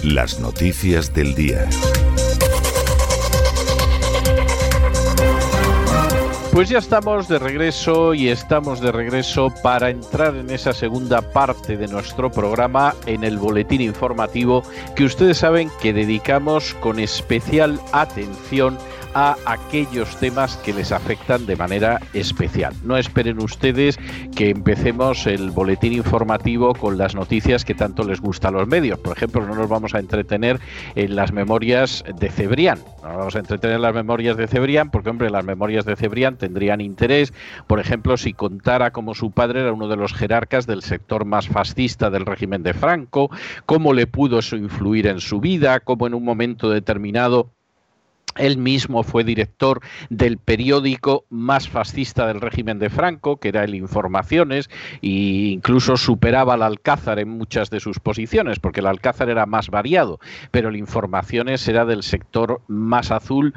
Las noticias del día. Pues ya estamos de regreso para entrar en esa segunda parte de nuestro programa, en el boletín informativo que ustedes saben que dedicamos con especial atención a aquellos temas que les afectan de manera especial. No esperen ustedes que empecemos el boletín informativo con las noticias que tanto les gusta a los medios. Por ejemplo, no nos vamos a entretener en las memorias de Cebrián. No nos vamos a entretener en las memorias de Cebrián porque, hombre, las memorias de Cebrián tendrían interés, por ejemplo, si contara cómo su padre era uno de los jerarcas del sector más fascista del régimen de Franco, cómo le pudo eso influir en su vida, cómo en un momento determinado él mismo fue director del periódico más fascista del régimen de Franco, que era el Informaciones, e incluso superaba al Alcázar en muchas de sus posiciones, porque el Alcázar era más variado, pero el Informaciones era del sector más azul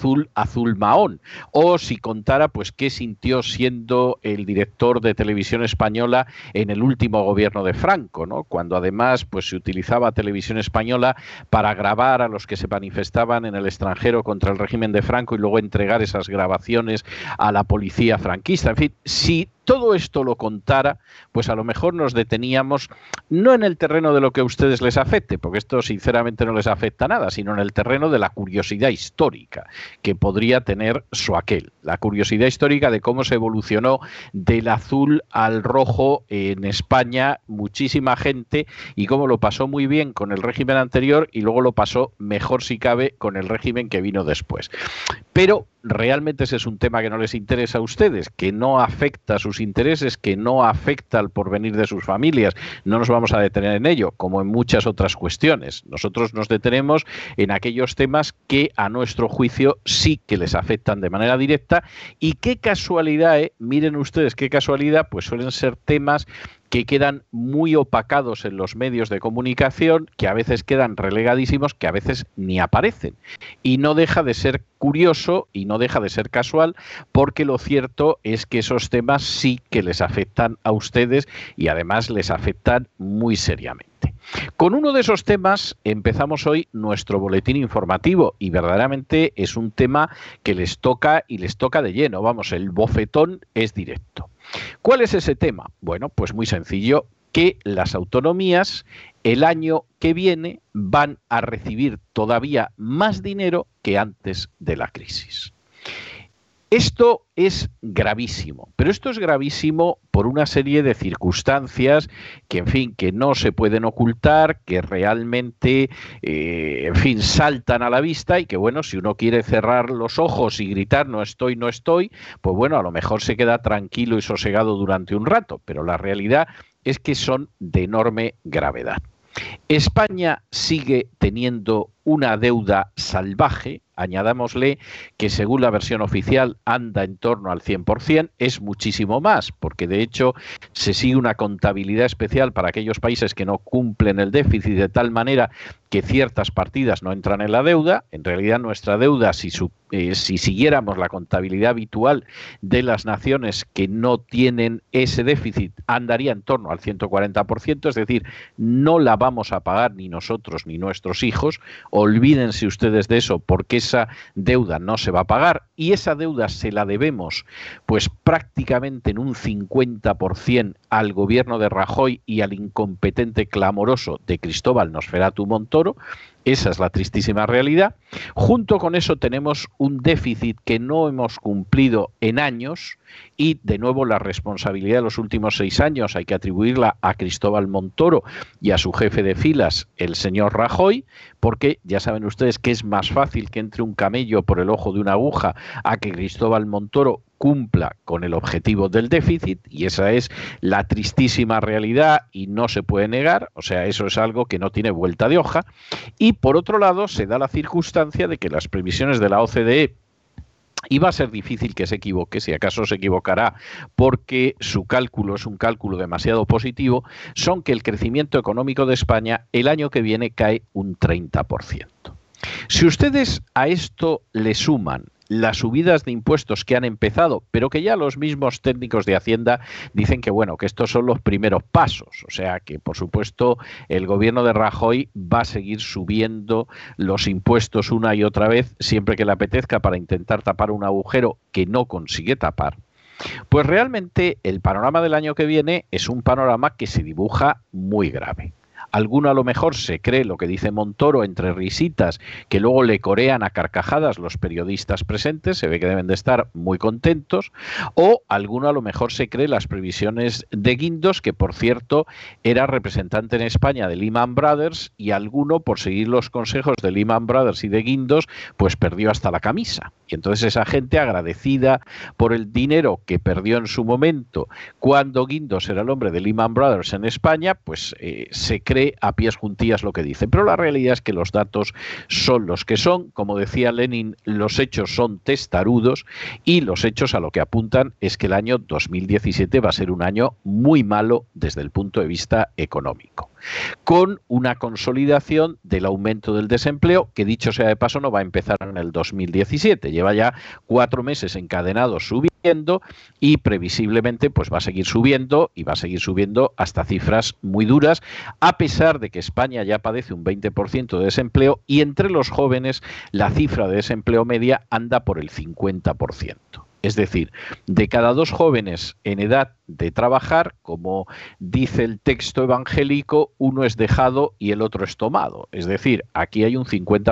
mahón. O si contara, pues, qué sintió siendo el director de Televisión Española en el último gobierno de Franco, ¿no? Cuando además, pues, se utilizaba Televisión Española para grabar a los que se manifestaban en el extranjero contra el régimen de Franco y luego entregar esas grabaciones a la policía franquista. En fin, si todo esto lo contara, pues a lo mejor nos deteníamos no en el terreno de lo que a ustedes les afecte, porque esto sinceramente no les afecta nada, sino en el terreno de la curiosidad histórica que podría tener su aquel. La curiosidad histórica de cómo se evolucionó del azul al rojo en España muchísima gente y cómo lo pasó muy bien con el régimen anterior y luego lo pasó mejor si cabe con el régimen que vino después. Pero realmente ese es un tema que no les interesa a ustedes, que no afecta a sus intereses, que no afecta al porvenir de sus familias. No nos vamos a detener en ello, como en muchas otras cuestiones. Nosotros nos detenemos en aquellos temas que a nuestro juicio sí que les afectan de manera directa y qué casualidad, miren ustedes qué casualidad, pues suelen ser temas que quedan muy opacados en los medios de comunicación, que a veces quedan relegadísimos, que a veces ni aparecen. Y no deja de ser curioso y no deja de ser casual, porque lo cierto es que esos temas sí que les afectan a ustedes y además les afectan muy seriamente. Con uno de esos temas empezamos hoy nuestro boletín informativo y verdaderamente es un tema que les toca y les toca de lleno. Vamos, el bofetón es directo. ¿Cuál es ese tema? Bueno, pues muy sencillo, que las autonomías el año que viene van a recibir todavía más dinero que antes de la crisis. Esto es gravísimo, pero esto es gravísimo por una serie de circunstancias que, en fin, que no se pueden ocultar, que realmente, en fin, saltan a la vista y que, bueno, si uno quiere cerrar los ojos y gritar no estoy, pues bueno, a lo mejor se queda tranquilo y sosegado durante un rato, pero la realidad es que son de enorme gravedad. España sigue teniendo una deuda salvaje, añadámosle que según la versión oficial anda en torno al 100%, es muchísimo más, porque de hecho se sigue una contabilidad especial para aquellos países que no cumplen el déficit de tal manera que ciertas partidas no entran en la deuda. En realidad nuestra deuda, si siguiéramos la contabilidad habitual de las naciones que no tienen ese déficit, andaría en torno al 140%, es decir, no la vamos a pagar ni nosotros ni nuestros hijos. Olvídense ustedes de eso, porque esa deuda no se va a pagar y esa deuda se la debemos pues prácticamente en un 50% al gobierno de Rajoy y al incompetente clamoroso de Cristóbal Nosferatu Montoro. Esa es la tristísima realidad. Junto con eso tenemos un déficit que no hemos cumplido en años y, de nuevo, la responsabilidad de los últimos 6 años hay que atribuirla a Cristóbal Montoro y a su jefe de filas, el señor Rajoy, porque ya saben ustedes que es más fácil que entre un camello por el ojo de una aguja a que Cristóbal Montoro cumpla con el objetivo del déficit, y esa es la tristísima realidad y no se puede negar. O sea, eso es algo que no tiene vuelta de hoja. Y por otro lado se da la circunstancia de que las previsiones de la OCDE, y va a ser difícil que se equivoque, si acaso se equivocará porque su cálculo es un cálculo demasiado positivo, son que el crecimiento económico de España el año que viene cae un 30%. Si ustedes a esto le suman las subidas de impuestos que han empezado, pero que ya los mismos técnicos de Hacienda dicen que bueno, que estos son los primeros pasos. O sea que, por supuesto, el gobierno de Rajoy va a seguir subiendo los impuestos una y otra vez, siempre que le apetezca, para intentar tapar un agujero que no consigue tapar. Pues realmente el panorama del año que viene es un panorama que se dibuja muy grave. Alguno a lo mejor se cree lo que dice Montoro entre risitas, que luego le corean a carcajadas los periodistas presentes, se ve que deben de estar muy contentos, o alguno a lo mejor se cree las previsiones de Guindos, que por cierto era representante en España de Lehman Brothers, y alguno, por seguir los consejos de Lehman Brothers y de Guindos, pues perdió hasta la camisa. Y entonces esa gente, agradecida por el dinero que perdió en su momento cuando Guindos era el hombre de Lehman Brothers en España, pues se cree a pies juntillas lo que dice. Pero la realidad es que los datos son los que son. Como decía Lenin, los hechos son testarudos, y los hechos a lo que apuntan es que el año 2017 va a ser un año muy malo desde el punto de vista económico, con una consolidación del aumento del desempleo, que dicho sea de paso no va a empezar en el 2017, lleva ya 4 meses encadenados subiendo, y previsiblemente pues va a seguir subiendo, y va a seguir subiendo hasta cifras muy duras, a pesar de que España ya padece un 20% de desempleo, y entre los jóvenes la cifra de desempleo media anda por el 50%. Es decir, de cada 2 jóvenes en edad de trabajar, como dice el texto evangélico, uno es dejado y el otro es tomado. Es decir, aquí hay un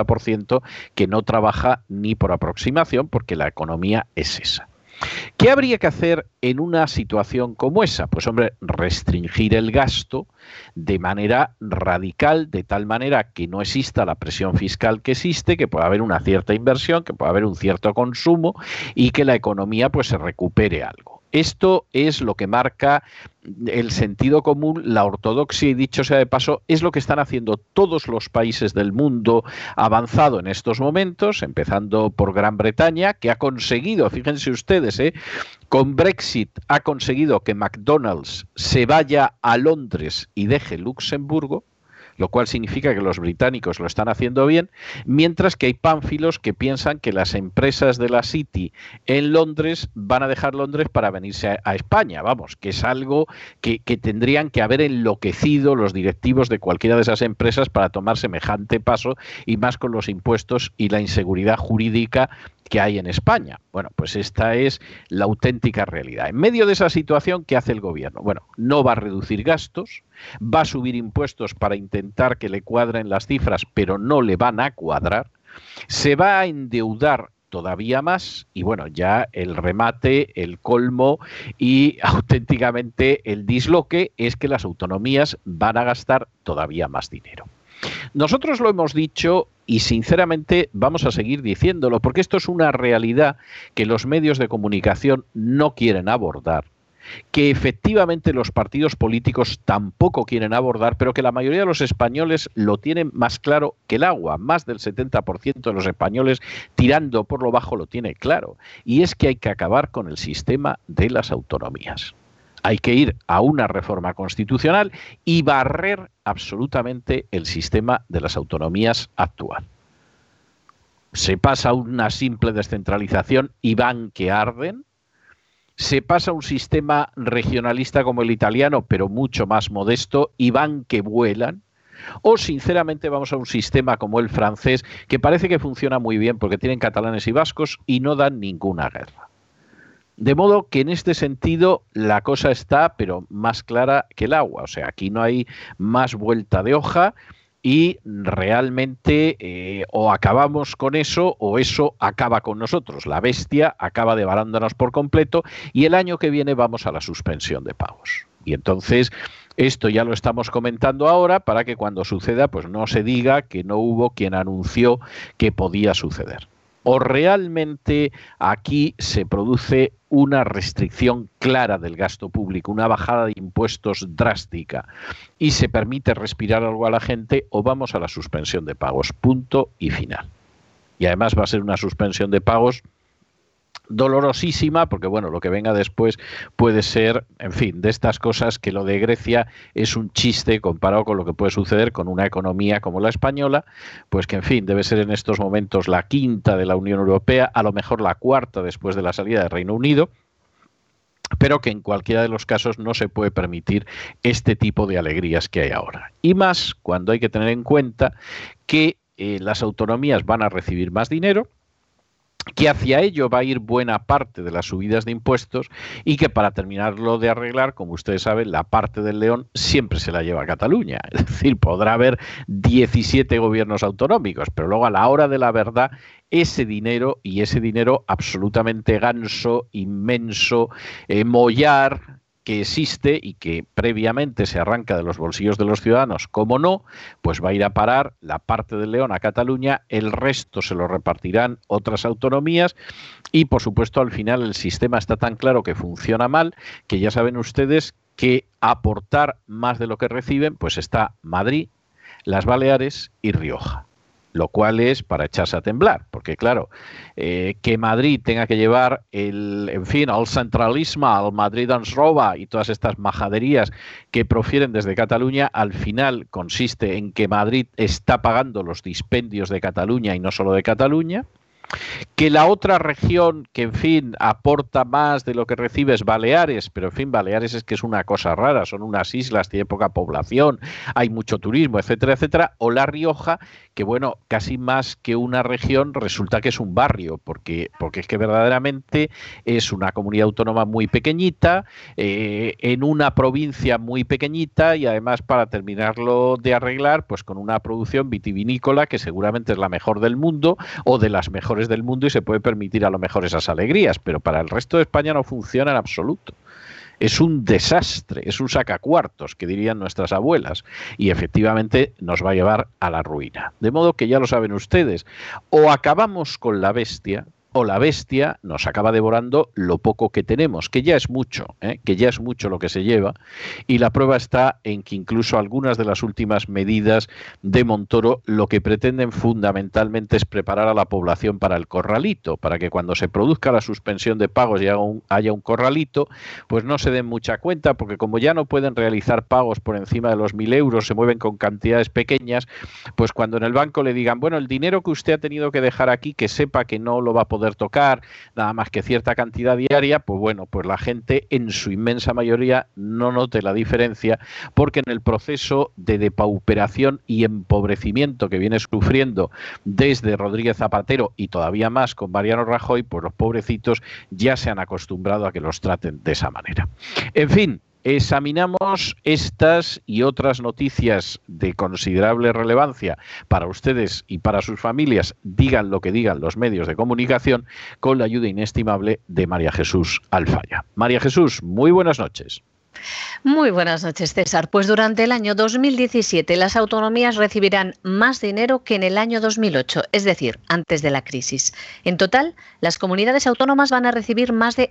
50% que no trabaja ni por aproximación, porque la economía es esa. ¿Qué habría que hacer en una situación como esa? Pues hombre, restringir el gasto de manera radical, de tal manera que no exista la presión fiscal que existe, que pueda haber una cierta inversión, que pueda haber un cierto consumo, y que la economía pues se recupere algo. Esto es lo que marca el sentido común, la ortodoxia, y dicho sea de paso, es lo que están haciendo todos los países del mundo avanzado en estos momentos, empezando por Gran Bretaña, que ha conseguido, fíjense ustedes, con Brexit ha conseguido que McDonald's se vaya a Londres y deje Luxemburgo, lo cual significa que los británicos lo están haciendo bien, mientras que hay pánfilos que piensan que las empresas de la City en Londres van a dejar Londres para venirse a España. Vamos, que es algo que tendrían que haber enloquecido los directivos de cualquiera de esas empresas para tomar semejante paso, y más con los impuestos y la inseguridad jurídica que hay en España. Bueno, pues esta es la auténtica realidad. En medio de esa situación, ¿qué hace el gobierno? Bueno, no va a reducir gastos, va a subir impuestos para intentar que le cuadren las cifras, pero no le van a cuadrar, se va a endeudar todavía más, y bueno, ya el remate, el colmo y auténticamente el disloque es que las autonomías van a gastar todavía más dinero. Nosotros lo hemos dicho y sinceramente vamos a seguir diciéndolo, porque esto es una realidad que los medios de comunicación no quieren abordar, que efectivamente los partidos políticos tampoco quieren abordar, pero que la mayoría de los españoles lo tienen más claro que el agua. Más del 70% de los españoles, tirando por lo bajo, lo tiene claro. Y es que hay que acabar con el sistema de las autonomías. Hay que ir a una reforma constitucional y barrer absolutamente el sistema de las autonomías actual. Se pasa a una simple descentralización y van que arden. Se pasa a un sistema regionalista como el italiano, pero mucho más modesto, y van que vuelan. O sinceramente vamos a un sistema como el francés, que parece que funciona muy bien porque tienen catalanes y vascos y no dan ninguna guerra. De modo que en este sentido la cosa está, pero más clara que el agua. O sea, aquí no hay más vuelta de hoja, y realmente o acabamos con eso o eso acaba con nosotros. La bestia acaba devorándonos por completo, y el año que viene vamos a la suspensión de pagos. Y entonces esto ya lo estamos comentando ahora para que cuando suceda pues no se diga que no hubo quien anunció que podía suceder. ¿O realmente aquí se produce una restricción clara del gasto público, una bajada de impuestos drástica, y se permite respirar algo a la gente, o vamos a la suspensión de pagos? Punto y final. Y además va a ser una suspensión de pagos dolorosísima, porque bueno, lo que venga después puede ser, en fin, de estas cosas que lo de Grecia es un chiste comparado con lo que puede suceder con una economía como la española, pues que en fin, debe ser en estos momentos la quinta de la Unión Europea, a lo mejor la cuarta después de la salida del Reino Unido, pero que en cualquiera de los casos no se puede permitir este tipo de alegrías que hay ahora. Y más cuando hay que tener en cuenta que las autonomías van a recibir más dinero, que hacia ello va a ir buena parte de las subidas de impuestos y que para terminarlo de arreglar, como ustedes saben, la parte del león siempre se la lleva a Cataluña. Es decir, podrá haber 17 gobiernos autonómicos, pero luego a la hora de la verdad, ese dinero absolutamente ganso, inmenso, mollar, que existe y que previamente se arranca de los bolsillos de los ciudadanos, como no, pues va a ir a parar la parte del león a Cataluña, el resto se lo repartirán otras autonomías y, por supuesto, al final el sistema está tan claro que funciona mal que ya saben ustedes que aportar más de lo que reciben, pues está Madrid, las Baleares y Rioja. Lo cual es para echarse a temblar, porque claro, que Madrid tenga que llevar el centralismo, al Madrid ens roba y todas estas majaderías que profieren desde Cataluña, al final consiste en que Madrid está pagando los dispendios de Cataluña y no solo de Cataluña. Que la otra región que, en fin, aporta más de lo que recibe es Baleares, pero, en fin, Baleares es que es una cosa rara, son unas islas, tiene poca población, hay mucho turismo, etcétera, etcétera, o La Rioja, que, bueno, casi más que una región resulta que es un barrio, porque es que verdaderamente es una comunidad autónoma muy pequeñita, en una provincia muy pequeñita y además para terminarlo de arreglar, pues con una producción vitivinícola que seguramente es la mejor del mundo o de las mejores del mundo y se puede permitir a lo mejor esas alegrías, pero para el resto de España no funciona en absoluto. Es un desastre, es un sacacuartos, que dirían nuestras abuelas, y efectivamente nos va a llevar a la ruina. De modo que ya lo saben ustedes, o acabamos con la bestia, o la bestia nos acaba devorando lo poco que tenemos, que ya es mucho, que ya es mucho lo que se lleva, y la prueba está en que incluso algunas de las últimas medidas de Montoro lo que pretenden fundamentalmente es preparar a la población para el corralito, para que cuando se produzca la suspensión de pagos y haya un corralito, pues no se den mucha cuenta, porque como ya no pueden realizar pagos por encima de los 1.000 euros, se mueven con cantidades pequeñas, pues cuando en el banco le digan, bueno, el dinero que usted ha tenido que dejar aquí, que sepa que no lo va a poder tocar nada más que cierta cantidad diaria, pues bueno, pues la gente en su inmensa mayoría no note la diferencia, porque en el proceso de depauperación y empobrecimiento que viene sufriendo desde Rodríguez Zapatero y todavía más con Mariano Rajoy, pues los pobrecitos ya se han acostumbrado a que los traten de esa manera. En fin, examinamos estas y otras noticias de considerable relevancia para ustedes y para sus familias, digan lo que digan los medios de comunicación, con la ayuda inestimable de María Jesús Alfaya. María Jesús, muy buenas noches. Muy buenas noches, César. Pues durante el año 2017 las autonomías recibirán más dinero que en el año 2008, es decir, antes de la crisis. En total, las comunidades autónomas van a recibir más de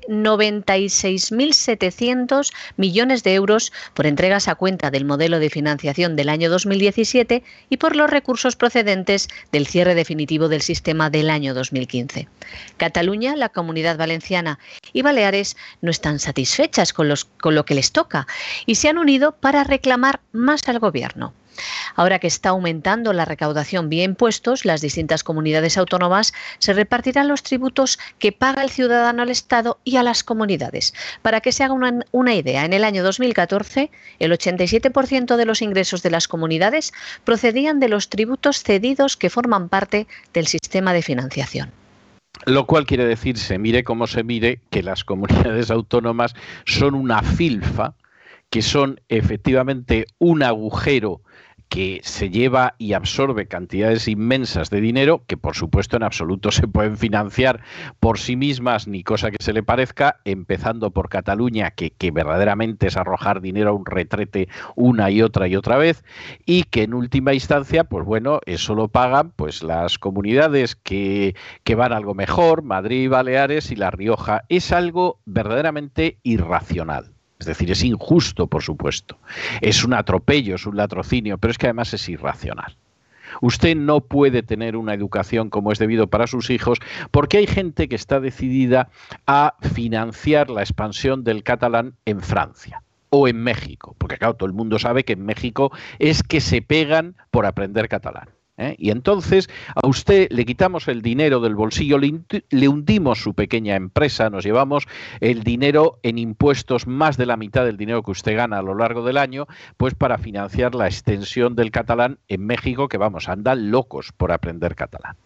96.700 millones de euros por entregas a cuenta del modelo de financiación del año 2017 y por los recursos procedentes del cierre definitivo del sistema del año 2015. Cataluña, la Comunidad Valenciana y Baleares no están satisfechas con lo que les toca y se han unido para reclamar más al gobierno. Ahora que está aumentando la recaudación vía impuestos, las distintas comunidades autónomas se repartirán los tributos que paga el ciudadano al Estado y a las comunidades. Para que se haga una idea, en el año 2014, el 87% de los ingresos de las comunidades procedían de los tributos cedidos que forman parte del sistema de financiación. Lo cual quiere decir, se mire como se mire, que las comunidades autónomas son una filfa, que son efectivamente un agujero que se lleva y absorbe cantidades inmensas de dinero que, por supuesto, en absoluto se pueden financiar por sí mismas ni cosa que se le parezca, empezando por Cataluña, que verdaderamente es arrojar dinero a un retrete una y otra vez, y que en última instancia, pues bueno, eso lo pagan pues las comunidades que van algo mejor, Madrid, Baleares y La Rioja. Es algo verdaderamente irracional. Es decir, es injusto, por supuesto. Es un atropello, es un latrocinio, pero es que además es irracional. Usted no puede tener una educación como es debido para sus hijos porque hay gente que está decidida a financiar la expansión del catalán en Francia o en México, porque claro, todo el mundo sabe que en México es que se pegan por aprender catalán. Y entonces a usted le quitamos el dinero del bolsillo, le hundimos su pequeña empresa, nos llevamos el dinero en impuestos, más de la mitad del dinero que usted gana a lo largo del año, pues para financiar la extensión del catalán en México, que vamos, andan locos por aprender catalán.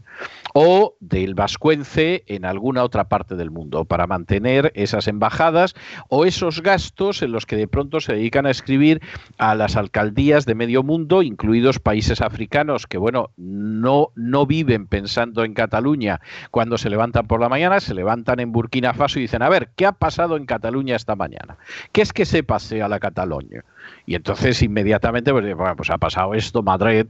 O del vascuence en alguna otra parte del mundo, para mantener esas embajadas o esos gastos en los que de pronto se dedican a escribir a las alcaldías de medio mundo, incluidos países africanos que, bueno, no viven pensando en Cataluña cuando se levantan por la mañana, se levantan en Burkina Faso y dicen, a ver, ¿qué ha pasado en Cataluña esta mañana? ¿Qué es que se pasea la Cataluña? Y entonces inmediatamente pues ha pasado esto, Madrid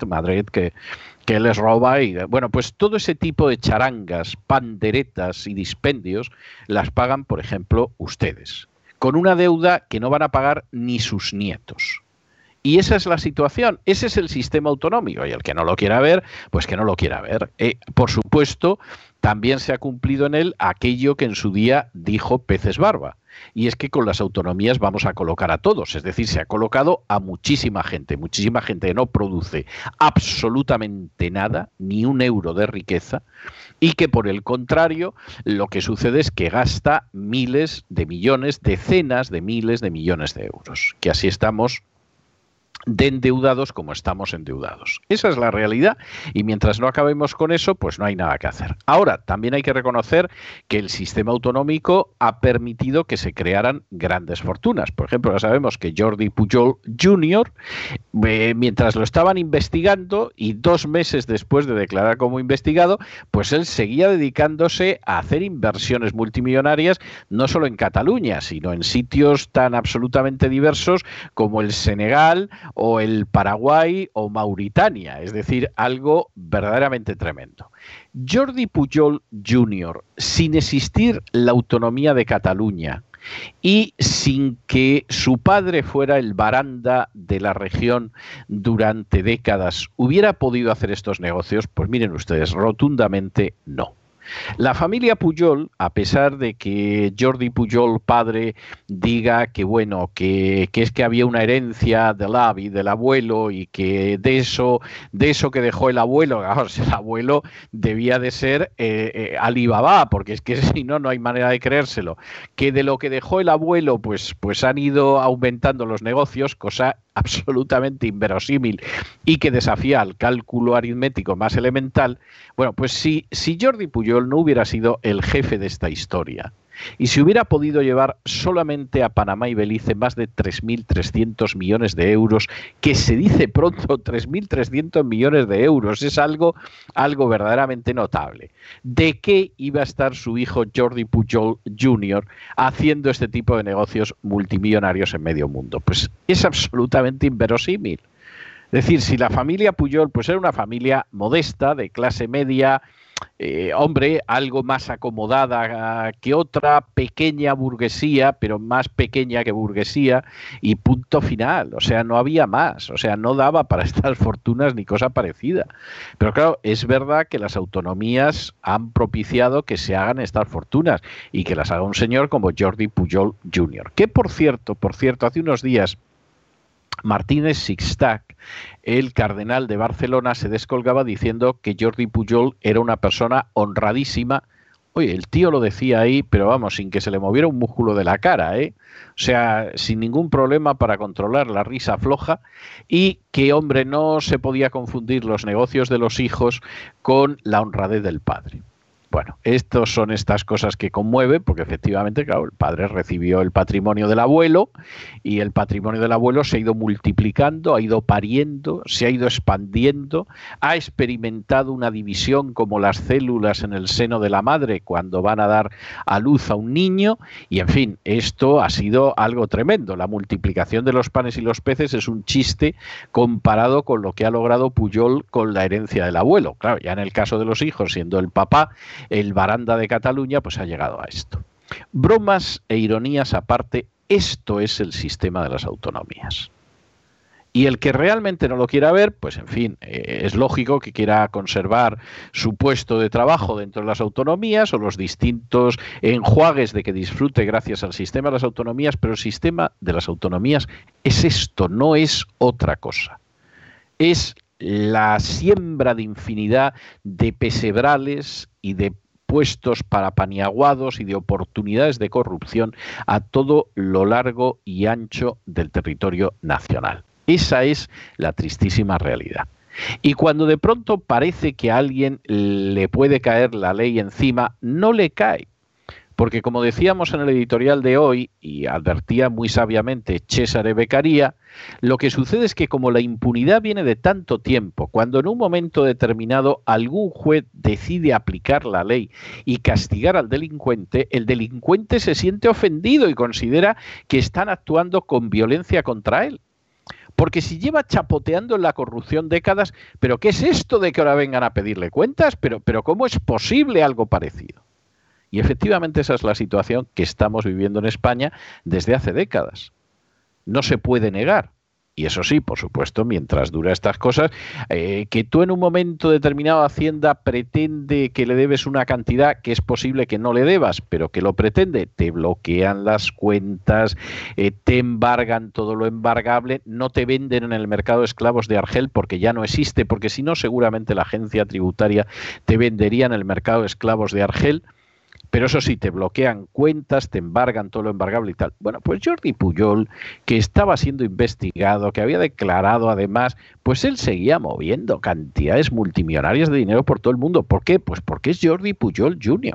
que les roba y bueno, pues todo ese tipo de charangas, panderetas y dispendios las pagan, por ejemplo, ustedes, con una deuda que no van a pagar ni sus nietos. Y esa es la situación, ese es el sistema autonómico y el que no lo quiera ver, pues que no lo quiera ver. Por supuesto, también se ha cumplido en él aquello que en su día dijo Peces Barba. Y es que con las autonomías vamos a colocar a todos, es decir, se ha colocado a muchísima gente que no produce absolutamente nada, ni un euro de riqueza, y que por el contrario lo que sucede es que gasta miles de millones, decenas de miles de millones de euros, que así estamos de endeudados como estamos endeudados. Esa es la realidad y mientras no acabemos con eso, pues no hay nada que hacer. Ahora, también hay que reconocer que el sistema autonómico ha permitido que se crearan grandes fortunas. Por ejemplo, ya sabemos que Jordi Pujol Jr., mientras lo estaban investigando y 2 meses después de declarar como investigado, pues él seguía dedicándose a hacer inversiones multimillonarias, no solo en Cataluña, sino en sitios tan absolutamente diversos como el Senegal o el Paraguay o Mauritania, es decir, algo verdaderamente tremendo. Jordi Pujol Jr., sin existir la autonomía de Cataluña y sin que su padre fuera el baranda de la región durante décadas, ¿hubiera podido hacer estos negocios? Pues miren ustedes, rotundamente no. La familia Pujol, a pesar de que Jordi Pujol padre diga que bueno, que es que había una herencia del avi, del abuelo, y que de eso que dejó el abuelo, el abuelo debía de ser Alibaba, porque es que si no, no hay manera de creérselo, que de lo que dejó el abuelo, pues han ido aumentando los negocios, cosa absolutamente inverosímil y que desafía al cálculo aritmético más elemental. Bueno, pues si Jordi Pujol no hubiera sido el jefe de esta historia y si hubiera podido llevar solamente a Panamá y Belice más de 3.300 millones de euros, que se dice pronto, 3.300 millones de euros, es algo verdaderamente notable. ¿De qué iba a estar su hijo Jordi Pujol Jr. haciendo este tipo de negocios multimillonarios en medio mundo? Pues es absolutamente inverosímil. Es decir, si la familia Pujol pues era una familia modesta, de clase media, algo más acomodada que otra, pequeña burguesía, pero más pequeña que burguesía, y punto final. O sea, no había más. O sea, no daba para estas fortunas ni cosa parecida. Pero claro, es verdad que las autonomías han propiciado que se hagan estas fortunas y que las haga un señor como Jordi Pujol Jr. Que, por cierto, hace unos días Martínez Sixtac, el cardenal de Barcelona, se descolgaba diciendo que Jordi Pujol era una persona honradísima. Oye, el tío lo decía ahí, pero vamos, sin que se le moviera un músculo de la cara, O sea, sin ningún problema para controlar la risa floja y que, hombre, no se podía confundir los negocios de los hijos con la honradez del padre. Bueno, son estas cosas que conmueven, porque efectivamente, claro, el padre recibió el patrimonio del abuelo y el patrimonio del abuelo se ha ido multiplicando, ha ido pariendo, se ha ido expandiendo, ha experimentado una división como las células en el seno de la madre cuando van a dar a luz a un niño y, en fin, esto ha sido algo tremendo. La multiplicación de los panes y los peces es un chiste comparado con lo que ha logrado Pujol con la herencia del abuelo. Claro, ya en el caso de los hijos, siendo el papá el baranda de Cataluña, pues ha llegado a esto. Bromas e ironías aparte, esto es el sistema de las autonomías. Y el que realmente no lo quiera ver, pues en fin, es lógico que quiera conservar su puesto de trabajo dentro de las autonomías o los distintos enjuagues de que disfrute gracias al sistema de las autonomías, pero el sistema de las autonomías es esto, no es otra cosa. Es la siembra de infinidad de pesebrales y de puestos para paniaguados y de oportunidades de corrupción a todo lo largo y ancho del territorio nacional. Esa es la tristísima realidad. Y cuando de pronto parece que a alguien le puede caer la ley encima, no le cae. Porque como decíamos en el editorial de hoy, y advertía muy sabiamente Cesare Beccaria, lo que sucede es que como la impunidad viene de tanto tiempo, cuando en un momento determinado algún juez decide aplicar la ley y castigar al delincuente, el delincuente se siente ofendido y considera que están actuando con violencia contra él. Porque si lleva chapoteando en la corrupción décadas, ¿pero qué es esto de que ahora vengan a pedirle cuentas? ¿Pero cómo es posible algo parecido? Y efectivamente esa es la situación que estamos viviendo en España desde hace décadas. No se puede negar. Y eso sí, por supuesto, mientras dura estas cosas, que tú en un momento determinado Hacienda pretende que le debes una cantidad que es posible que no le debas, pero que lo pretende, te bloquean las cuentas, te embargan todo lo embargable, no te venden en el mercado de esclavos de Argel porque ya no existe, porque si no seguramente la agencia tributaria te vendería en el mercado de esclavos de Argel. Pero eso sí, te bloquean cuentas, te embargan todo lo embargable y tal. Bueno, pues Jordi Pujol, que estaba siendo investigado, que había declarado además, pues él seguía moviendo cantidades multimillonarias de dinero por todo el mundo. ¿Por qué? Pues porque es Jordi Pujol Jr.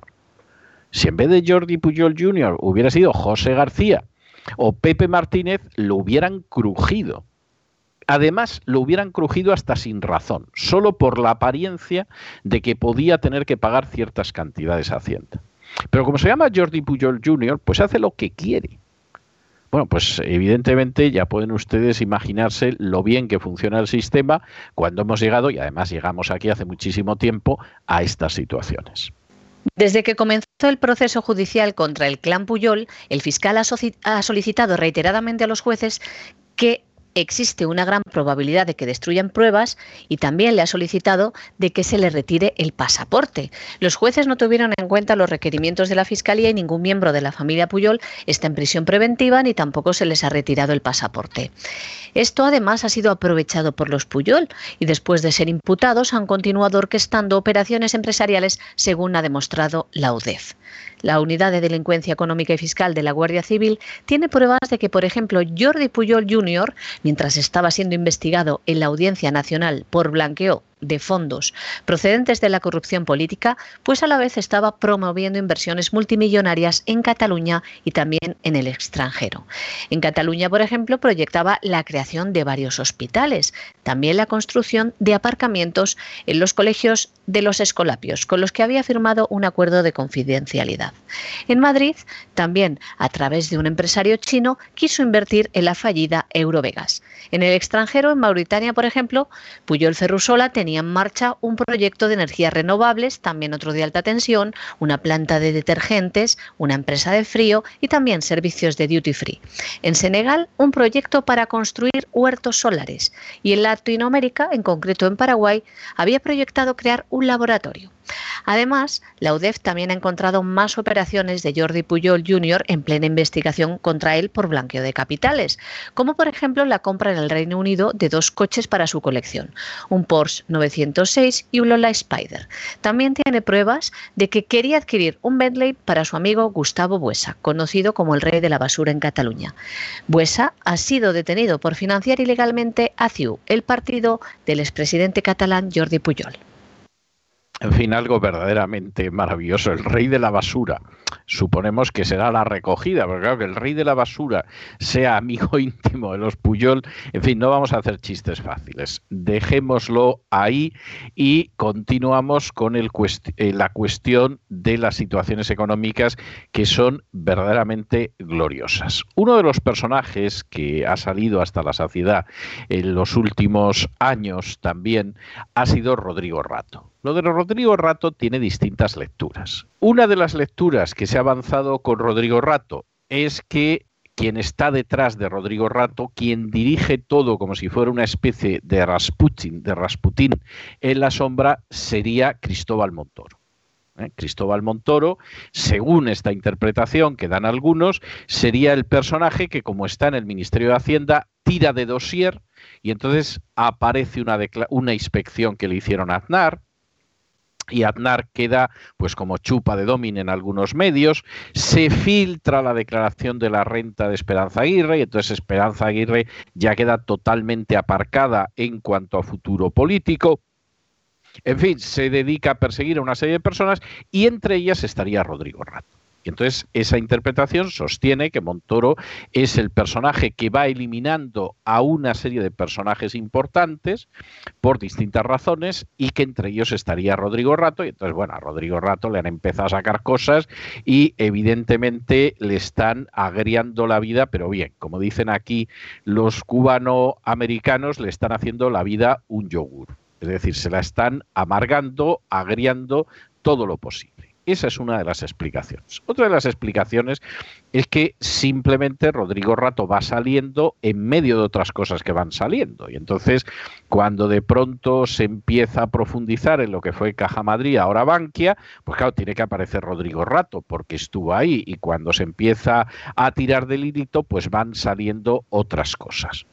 Si en vez de Jordi Pujol Jr. hubiera sido José García o Pepe Martínez, lo hubieran crujido. Además, lo hubieran crujido hasta sin razón, solo por la apariencia de que podía tener que pagar ciertas cantidades a Hacienda. Pero como se llama Jordi Pujol Jr., pues hace lo que quiere. Bueno, pues evidentemente ya pueden ustedes imaginarse lo bien que funciona el sistema cuando hemos llegado, y además llegamos aquí hace muchísimo tiempo, a estas situaciones. Desde que comenzó el proceso judicial contra el clan Pujol, el fiscal ha solicitado reiteradamente a los jueces que existe una gran probabilidad de que destruyan pruebas y también le ha solicitado de que se le retire el pasaporte. Los jueces no tuvieron en cuenta los requerimientos de la Fiscalía y ningún miembro de la familia Pujol está en prisión preventiva ni tampoco se les ha retirado el pasaporte. Esto además ha sido aprovechado por los Pujol y después de ser imputados han continuado orquestando operaciones empresariales según ha demostrado la UDEF. La Unidad de Delincuencia Económica y Fiscal de la Guardia Civil tiene pruebas de que, por ejemplo, Jordi Pujol Jr., mientras estaba siendo investigado en la Audiencia Nacional por blanqueo de fondos procedentes de la corrupción política, pues a la vez estaba promoviendo inversiones multimillonarias en Cataluña y también en el extranjero. En Cataluña, por ejemplo, proyectaba la creación de varios hospitales, también la construcción de aparcamientos en los colegios de los Escolapios, con los que había firmado un acuerdo de confidencialidad. En Madrid, también a través de un empresario chino, quiso invertir en la fallida Eurovegas. En el extranjero, en Mauritania, por ejemplo, Pujol Ferrusola tenía en marcha un proyecto de energías renovables, también otro de alta tensión, una planta de detergentes, una empresa de frío y también servicios de duty free. En Senegal, un proyecto para construir huertos solares y en Latinoamérica, en concreto en Paraguay, había proyectado crear un laboratorio. Además, la UDEF también ha encontrado más operaciones de Jordi Pujol Jr. en plena investigación contra él por blanqueo de capitales, como por ejemplo la compra en el Reino Unido de 2 coches para su colección, un Porsche 906 y un Lola Spider. También tiene pruebas de que quería adquirir un Bentley para su amigo Gustavo Buesa, conocido como el rey de la basura en Cataluña. Buesa ha sido detenido por financiar ilegalmente a CiU, el partido del expresidente catalán Jordi Pujol. En fin, algo verdaderamente maravilloso. El rey de la basura. Suponemos que será la recogida, porque claro, que el rey de la basura sea amigo íntimo de los Pujol. En fin, no vamos a hacer chistes fáciles. Dejémoslo ahí y continuamos con la cuestión de las situaciones económicas que son verdaderamente gloriosas. Uno de los personajes que ha salido hasta la saciedad en los últimos años también ha sido Rodrigo Rato. Lo de Rodrigo Rato tiene distintas lecturas. Una de las lecturas que se ha avanzado con Rodrigo Rato es que quien está detrás de Rodrigo Rato, quien dirige todo como si fuera una especie de Rasputin en la sombra, sería Cristóbal Montoro. Cristóbal Montoro, según esta interpretación que dan algunos, sería el personaje que, como está en el Ministerio de Hacienda, tira de dossier y entonces aparece una inspección que le hicieron a Aznar, y Aznar queda pues como chupa de domin en algunos medios, se filtra la declaración de la renta de Esperanza Aguirre y entonces Esperanza Aguirre ya queda totalmente aparcada en cuanto a futuro político. En fin, se dedica a perseguir a una serie de personas y entre ellas estaría Rodrigo Rato. Y entonces esa interpretación sostiene que Montoro es el personaje que va eliminando a una serie de personajes importantes por distintas razones y que entre ellos estaría Rodrigo Rato. Y entonces, bueno, a Rodrigo Rato le han empezado a sacar cosas y evidentemente le están agriando la vida, pero bien, como dicen aquí los cubanoamericanos, le están haciendo la vida un yogur. Es decir, se la están amargando, agriando todo lo posible. Esa es una de las explicaciones. Otra de las explicaciones es que simplemente Rodrigo Rato va saliendo en medio de otras cosas que van saliendo. Y entonces, cuando de pronto se empieza a profundizar en lo que fue Caja Madrid, ahora Bankia, pues claro, tiene que aparecer Rodrigo Rato porque estuvo ahí. Y cuando se empieza a tirar del hilito, pues van saliendo otras cosas.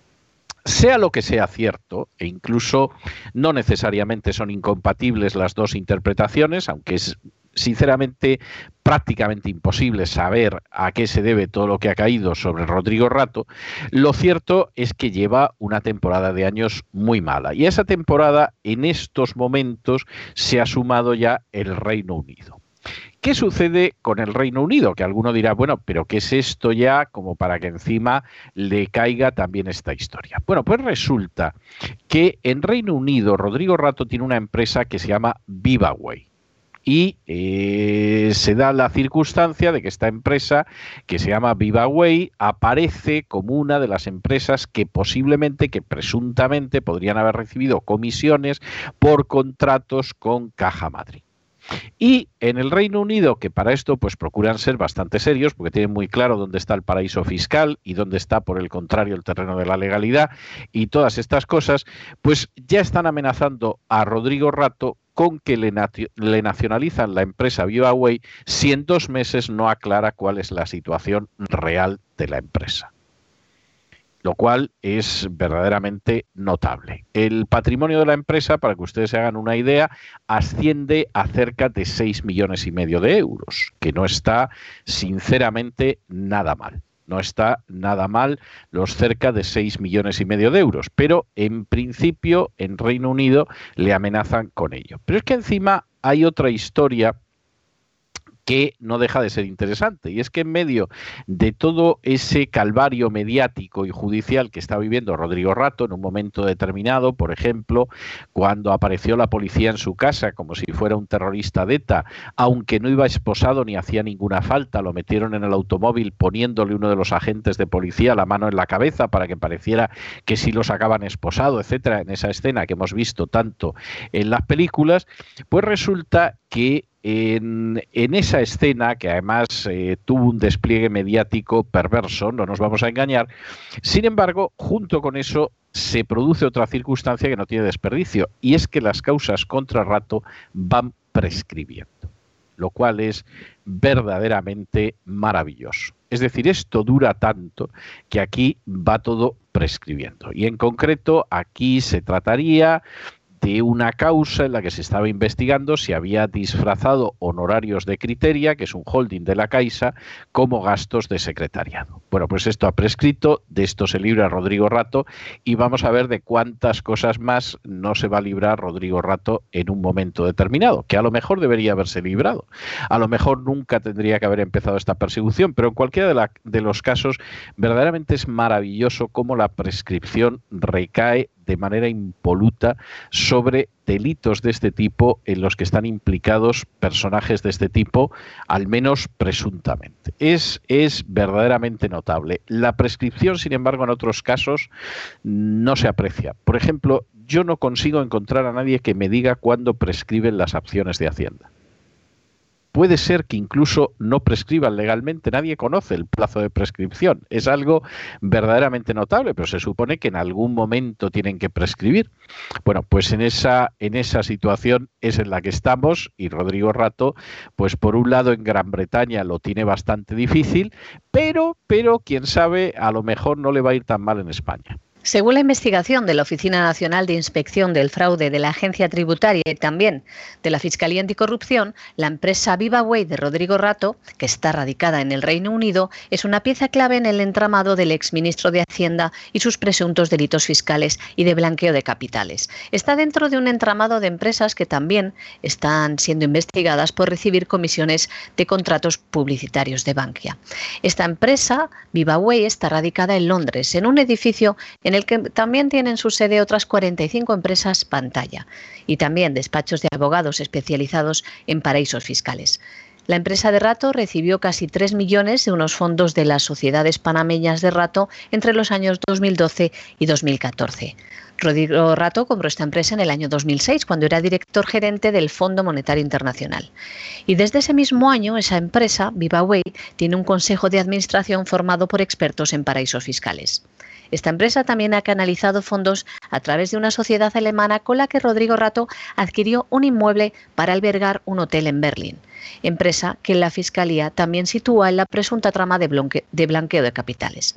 Sea lo que sea cierto, e incluso no necesariamente son incompatibles las dos interpretaciones, aunque es sinceramente prácticamente imposible saber a qué se debe todo lo que ha caído sobre Rodrigo Rato, lo cierto es que lleva una temporada de años muy mala. Y a esa temporada, en estos momentos, se ha sumado ya el Reino Unido. ¿Qué sucede con el Reino Unido? Que alguno dirá, bueno, pero ¿qué es esto ya como para que encima le caiga también esta historia? Bueno, pues resulta que en Reino Unido Rodrigo Rato tiene una empresa que se llama VivaWay. Y se da la circunstancia de que esta empresa, que se llama VivaWay, aparece como una de las empresas que posiblemente, que presuntamente podrían haber recibido comisiones por contratos con Caja Madrid. Y en el Reino Unido, que para esto pues procuran ser bastante serios, porque tienen muy claro dónde está el paraíso fiscal y dónde está, por el contrario, el terreno de la legalidad y todas estas cosas, pues ya están amenazando a Rodrigo Rato con que le nacionalizan la empresa VivaWay si en 2 meses no aclara cuál es la situación real de la empresa. Lo cual es verdaderamente notable. El patrimonio de la empresa, para que ustedes se hagan una idea, asciende a cerca de 6,5 millones de euros, que no está sinceramente nada mal. No está nada mal los cerca de 6,5 millones de euros, pero en principio en Reino Unido le amenazan con ello. Pero es que encima hay otra historia que no deja de ser interesante, y es que en medio de todo ese calvario mediático y judicial que está viviendo Rodrigo Rato, en un momento determinado, por ejemplo, cuando apareció la policía en su casa como si fuera un terrorista de ETA, aunque no iba esposado ni hacía ninguna falta, lo metieron en el automóvil poniéndole uno de los agentes de policía la mano en la cabeza para que pareciera que sí lo sacaban esposado, etcétera, en esa escena que hemos visto tanto en las películas, pues resulta que en esa escena, que además tuvo un despliegue mediático perverso, no nos vamos a engañar, sin embargo, junto con eso se produce otra circunstancia que no tiene desperdicio, y es que las causas contra Rato van prescribiendo, lo cual es verdaderamente maravilloso. Es decir, esto dura tanto que aquí va todo prescribiendo. Y en concreto, aquí se trataría de una causa en la que se estaba investigando si había disfrazado honorarios de Criteria, que es un holding de la Caixa, como gastos de secretariado. Bueno, pues esto ha prescrito, de esto se libra Rodrigo Rato y vamos a ver de cuántas cosas más no se va a librar Rodrigo Rato en un momento determinado, que a lo mejor debería haberse librado. A lo mejor nunca tendría que haber empezado esta persecución, pero en cualquiera de los casos verdaderamente es maravilloso cómo la prescripción recae de manera impoluta sobre delitos de este tipo en los que están implicados personajes de este tipo, al menos presuntamente. Es verdaderamente notable. La prescripción, sin embargo, en otros casos no se aprecia. Por ejemplo, yo no consigo encontrar a nadie que me diga cuándo prescriben las acciones de Hacienda. puede ser que incluso no prescriban legalmente, nadie conoce el plazo de prescripción, es algo verdaderamente notable, pero se supone que en algún momento tienen que prescribir. Bueno, pues en esa situación es en la que estamos, y Rodrigo Rato, pues por un lado en Gran Bretaña lo tiene bastante difícil, pero quién sabe, a lo mejor no le va a ir tan mal en España. Según la investigación de la Oficina Nacional de Inspección del Fraude de la Agencia Tributaria y también de la Fiscalía Anticorrupción, la empresa VivaWay de Rodrigo Rato, que está radicada en el Reino Unido, es una pieza clave en el entramado del exministro de Hacienda y sus presuntos delitos fiscales y de blanqueo de capitales. Está dentro de un entramado de empresas que también están siendo investigadas por recibir comisiones de contratos publicitarios de Bankia. Esta empresa, VivaWay, está radicada en Londres, en un edificio en el que también tienen su sede otras 45 empresas pantalla y también despachos de abogados especializados en paraísos fiscales. La empresa de Rato recibió casi 3 millones de unos fondos de las sociedades panameñas de Rato entre los años 2012 y 2014. Rodrigo Rato compró esta empresa en el año 2006, cuando era director gerente del Fondo Monetario Internacional. Y desde ese mismo año, esa empresa, VivaWay, tiene un consejo de administración formado por expertos en paraísos fiscales. Esta empresa también ha canalizado fondos a través de una sociedad alemana con la que Rodrigo Rato adquirió un inmueble para albergar un hotel en Berlín, empresa que la Fiscalía también sitúa en la presunta trama de blanqueo de capitales.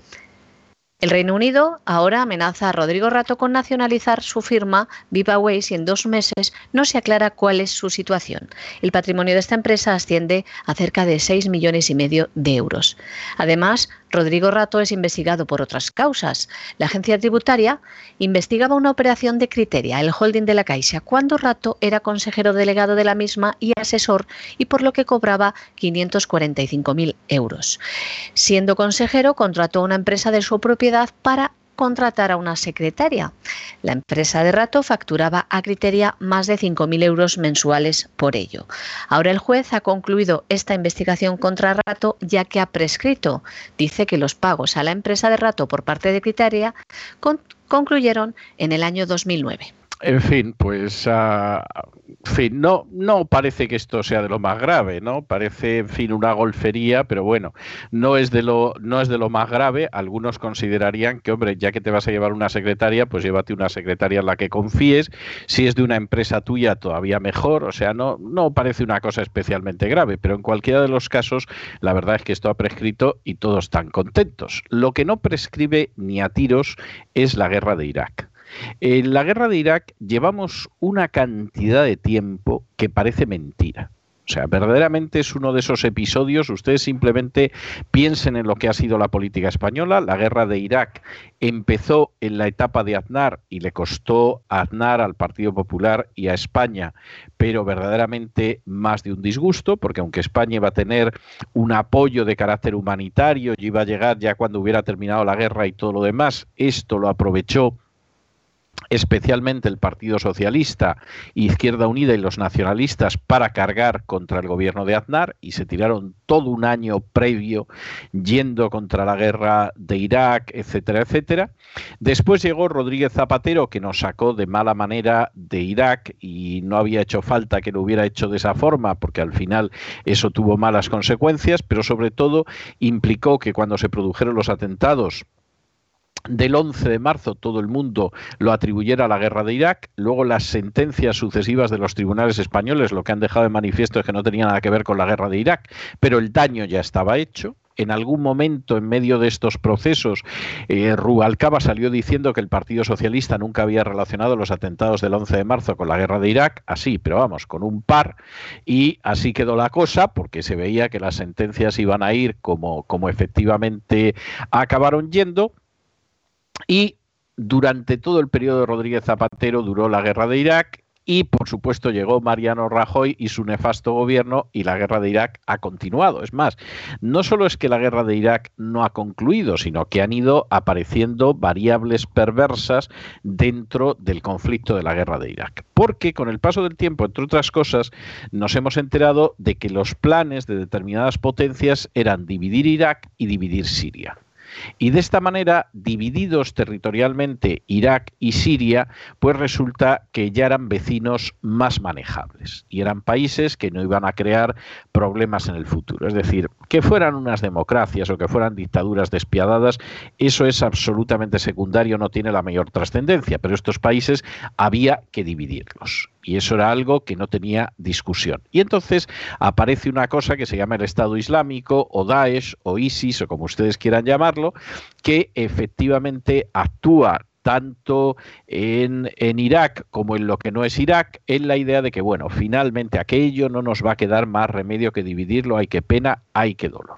El Reino Unido ahora amenaza a Rodrigo Rato con nacionalizar su firma VivaWay si en 2 meses no se aclara cuál es su situación. El patrimonio de esta empresa asciende a cerca de 6,5 millones de euros. Además, Rodrigo Rato es investigado por otras causas. La agencia tributaria investigaba una operación de Criteria, el holding de la Caixa, cuando Rato era consejero delegado de la misma y asesor, y por lo que cobraba 545.000 euros. Siendo consejero, contrató a una empresa de su propiedad para contratar a una secretaria. La empresa de Rato facturaba a Criteria más de 5.000 euros mensuales por ello. Ahora el juez ha concluido esta investigación contra Rato, ya que ha prescrito. Dice que los pagos a la empresa de Rato por parte de Criteria concluyeron en el año 2009. En fin, pues no parece que esto sea de lo más grave, ¿no? Parece, en fin, una golfería, pero bueno, no es de lo más grave. Algunos considerarían que, hombre, ya que te vas a llevar una secretaria, pues llévate una secretaria en la que confíes. Si es de una empresa tuya, todavía mejor. O sea, no parece una cosa especialmente grave, pero en cualquiera de los casos, la verdad es que esto ha prescrito y todos están contentos. Lo que no prescribe ni a tiros es la guerra de Irak. En la guerra de Irak llevamos una cantidad de tiempo que parece mentira. O sea, verdaderamente es uno de esos episodios. Ustedes simplemente piensen en lo que ha sido la política española. La guerra de Irak empezó en la etapa de Aznar y le costó a Aznar, al Partido Popular y a España, pero verdaderamente más de un disgusto, porque aunque España iba a tener un apoyo de carácter humanitario y iba a llegar ya cuando hubiera terminado la guerra y todo lo demás, esto lo aprovechó especialmente el Partido Socialista, Izquierda Unida y los nacionalistas para cargar contra el gobierno de Aznar, y se tiraron todo un año previo yendo contra la guerra de Irak, etcétera, etcétera. Después llegó Rodríguez Zapatero, que nos sacó de mala manera de Irak, y no había hecho falta que lo hubiera hecho de esa forma, porque al final eso tuvo malas consecuencias, pero sobre todo implicó que cuando se produjeron los atentados del 11 de marzo todo el mundo lo atribuyera a la guerra de Irak. Luego las sentencias sucesivas de los tribunales españoles lo que han dejado de manifiesto es que no tenía nada que ver con la guerra de Irak, pero el daño ya estaba hecho. En algún momento, en medio de estos procesos, Rubalcaba salió diciendo que el Partido Socialista nunca había relacionado los atentados del 11 de marzo con la guerra de Irak, así, pero vamos, con un par, y así quedó la cosa, porque se veía que las sentencias iban a ir como efectivamente acabaron yendo. Y durante todo el periodo de Rodríguez Zapatero duró la guerra de Irak y, por supuesto, llegó Mariano Rajoy y su nefasto gobierno y la guerra de Irak ha continuado. Es más, no solo es que la guerra de Irak no ha concluido, sino que han ido apareciendo variables perversas dentro del conflicto de la guerra de Irak. Porque con el paso del tiempo, entre otras cosas, nos hemos enterado de que los planes de determinadas potencias eran dividir Irak y dividir Siria. Y de esta manera, divididos territorialmente Irak y Siria, pues resulta que ya eran vecinos más manejables y eran países que no iban a crear problemas en el futuro. Es decir, que fueran unas democracias o que fueran dictaduras despiadadas, eso es absolutamente secundario, no tiene la mayor trascendencia, pero estos países había que dividirlos. Y eso era algo que no tenía discusión. Y entonces aparece una cosa que se llama el Estado Islámico, o Daesh, o ISIS, o como ustedes quieran llamarlo, que efectivamente actúa tanto en Irak como en lo que no es Irak, en la idea de que, bueno, finalmente aquello no nos va a quedar más remedio que dividirlo, hay que pena, hay que dolor.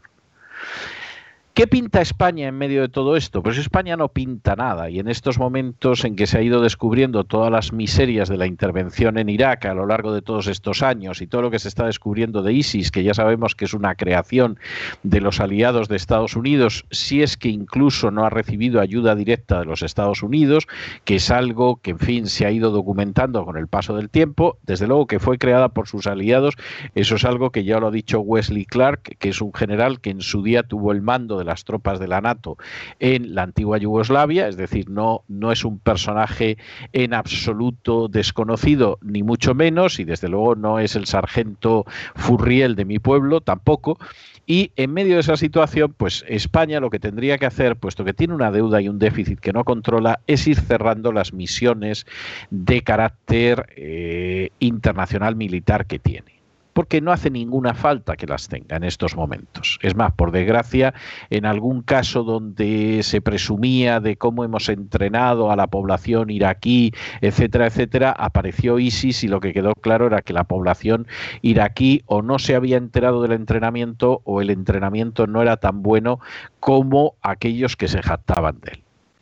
¿Qué pinta España en medio de todo esto? Pues España no pinta nada, y en estos momentos en que se ha ido descubriendo todas las miserias de la intervención en Irak a lo largo de todos estos años y todo lo que se está descubriendo de ISIS, que ya sabemos que es una creación de los aliados de Estados Unidos, si es que incluso no ha recibido ayuda directa de los Estados Unidos, que es algo que, en fin, se ha ido documentando con el paso del tiempo, desde luego que fue creada por sus aliados, eso es algo que ya lo ha dicho Wesley Clark, que es un general que en su día tuvo el mando de las tropas de la NATO en la antigua Yugoslavia, es decir, no es un personaje en absoluto desconocido, ni mucho menos, y desde luego no es el sargento Furriel de mi pueblo, tampoco. Y en medio de esa situación, pues España lo que tendría que hacer, puesto que tiene una deuda y un déficit que no controla, es ir cerrando las misiones de carácter internacional militar que tiene. Porque no hace ninguna falta que las tenga en estos momentos. Es más, por desgracia, en algún caso donde se presumía de cómo hemos entrenado a la población iraquí, etcétera, etcétera, apareció ISIS y lo que quedó claro era que la población iraquí o no se había enterado del entrenamiento o el entrenamiento no era tan bueno como aquellos que se jactaban de él.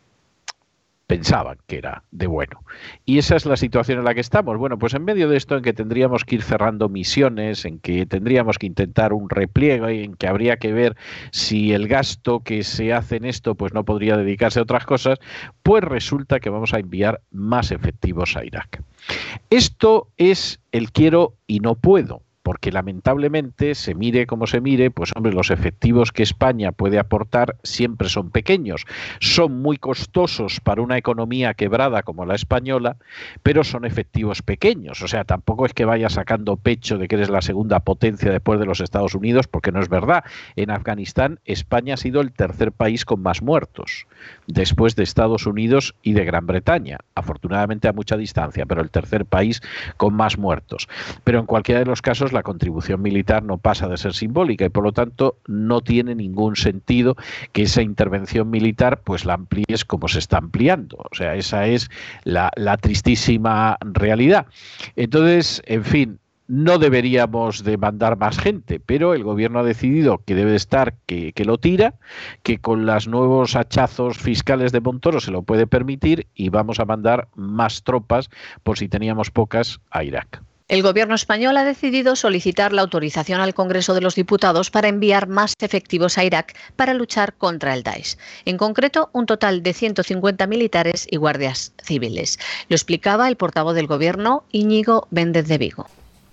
Pensaban que era de bueno. Y esa es la situación en la que estamos. Bueno, pues en medio de esto, en que tendríamos que ir cerrando misiones, en que tendríamos que intentar un repliegue, en que habría que ver si el gasto que se hace en esto pues no podría dedicarse a otras cosas, pues resulta que vamos a enviar más efectivos a Irak. Esto es el quiero y no puedo. Porque lamentablemente, se mire como se mire, pues hombre, los efectivos que España puede aportar siempre son pequeños. Son muy costosos para una economía quebrada como la española, pero son efectivos pequeños. O sea, tampoco es que vaya sacando pecho de que eres la segunda potencia después de los Estados Unidos, porque no es verdad. En Afganistán, España ha sido el tercer país con más muertos, después de Estados Unidos y de Gran Bretaña. Afortunadamente a mucha distancia, pero el tercer país con más muertos. Pero en cualquiera de los casos, la contribución militar no pasa de ser simbólica y por lo tanto no tiene ningún sentido que esa intervención militar pues la amplíes como se está ampliando. O sea, esa es la tristísima realidad. Entonces, en fin, no deberíamos de mandar más gente, pero el gobierno ha decidido que debe estar, que lo tira, que con los nuevos hachazos fiscales de Montoro se lo puede permitir y vamos a mandar más tropas, por si teníamos pocas, a Irak. El Gobierno español ha decidido solicitar la autorización al Congreso de los Diputados para enviar más efectivos a Irak para luchar contra el Daesh. En concreto, un total de 150 militares y guardias civiles. Lo explicaba el portavoz del Gobierno, Íñigo Méndez de Vigo.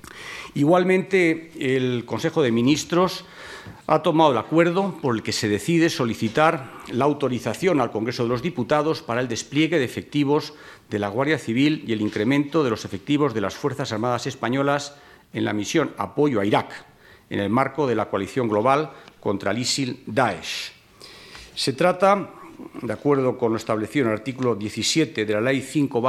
Igualmente, el Consejo de Ministros ha tomado el acuerdo por el que se decide solicitar la autorización al Congreso de los Diputados para el despliegue de efectivos de la Guardia Civil y el incremento de los efectivos de las Fuerzas Armadas Españolas en la misión Apoyo a Irak, en el marco de la coalición global contra el ISIL-Daesh. Se trata, de acuerdo con lo establecido en el artículo 17 de la Ley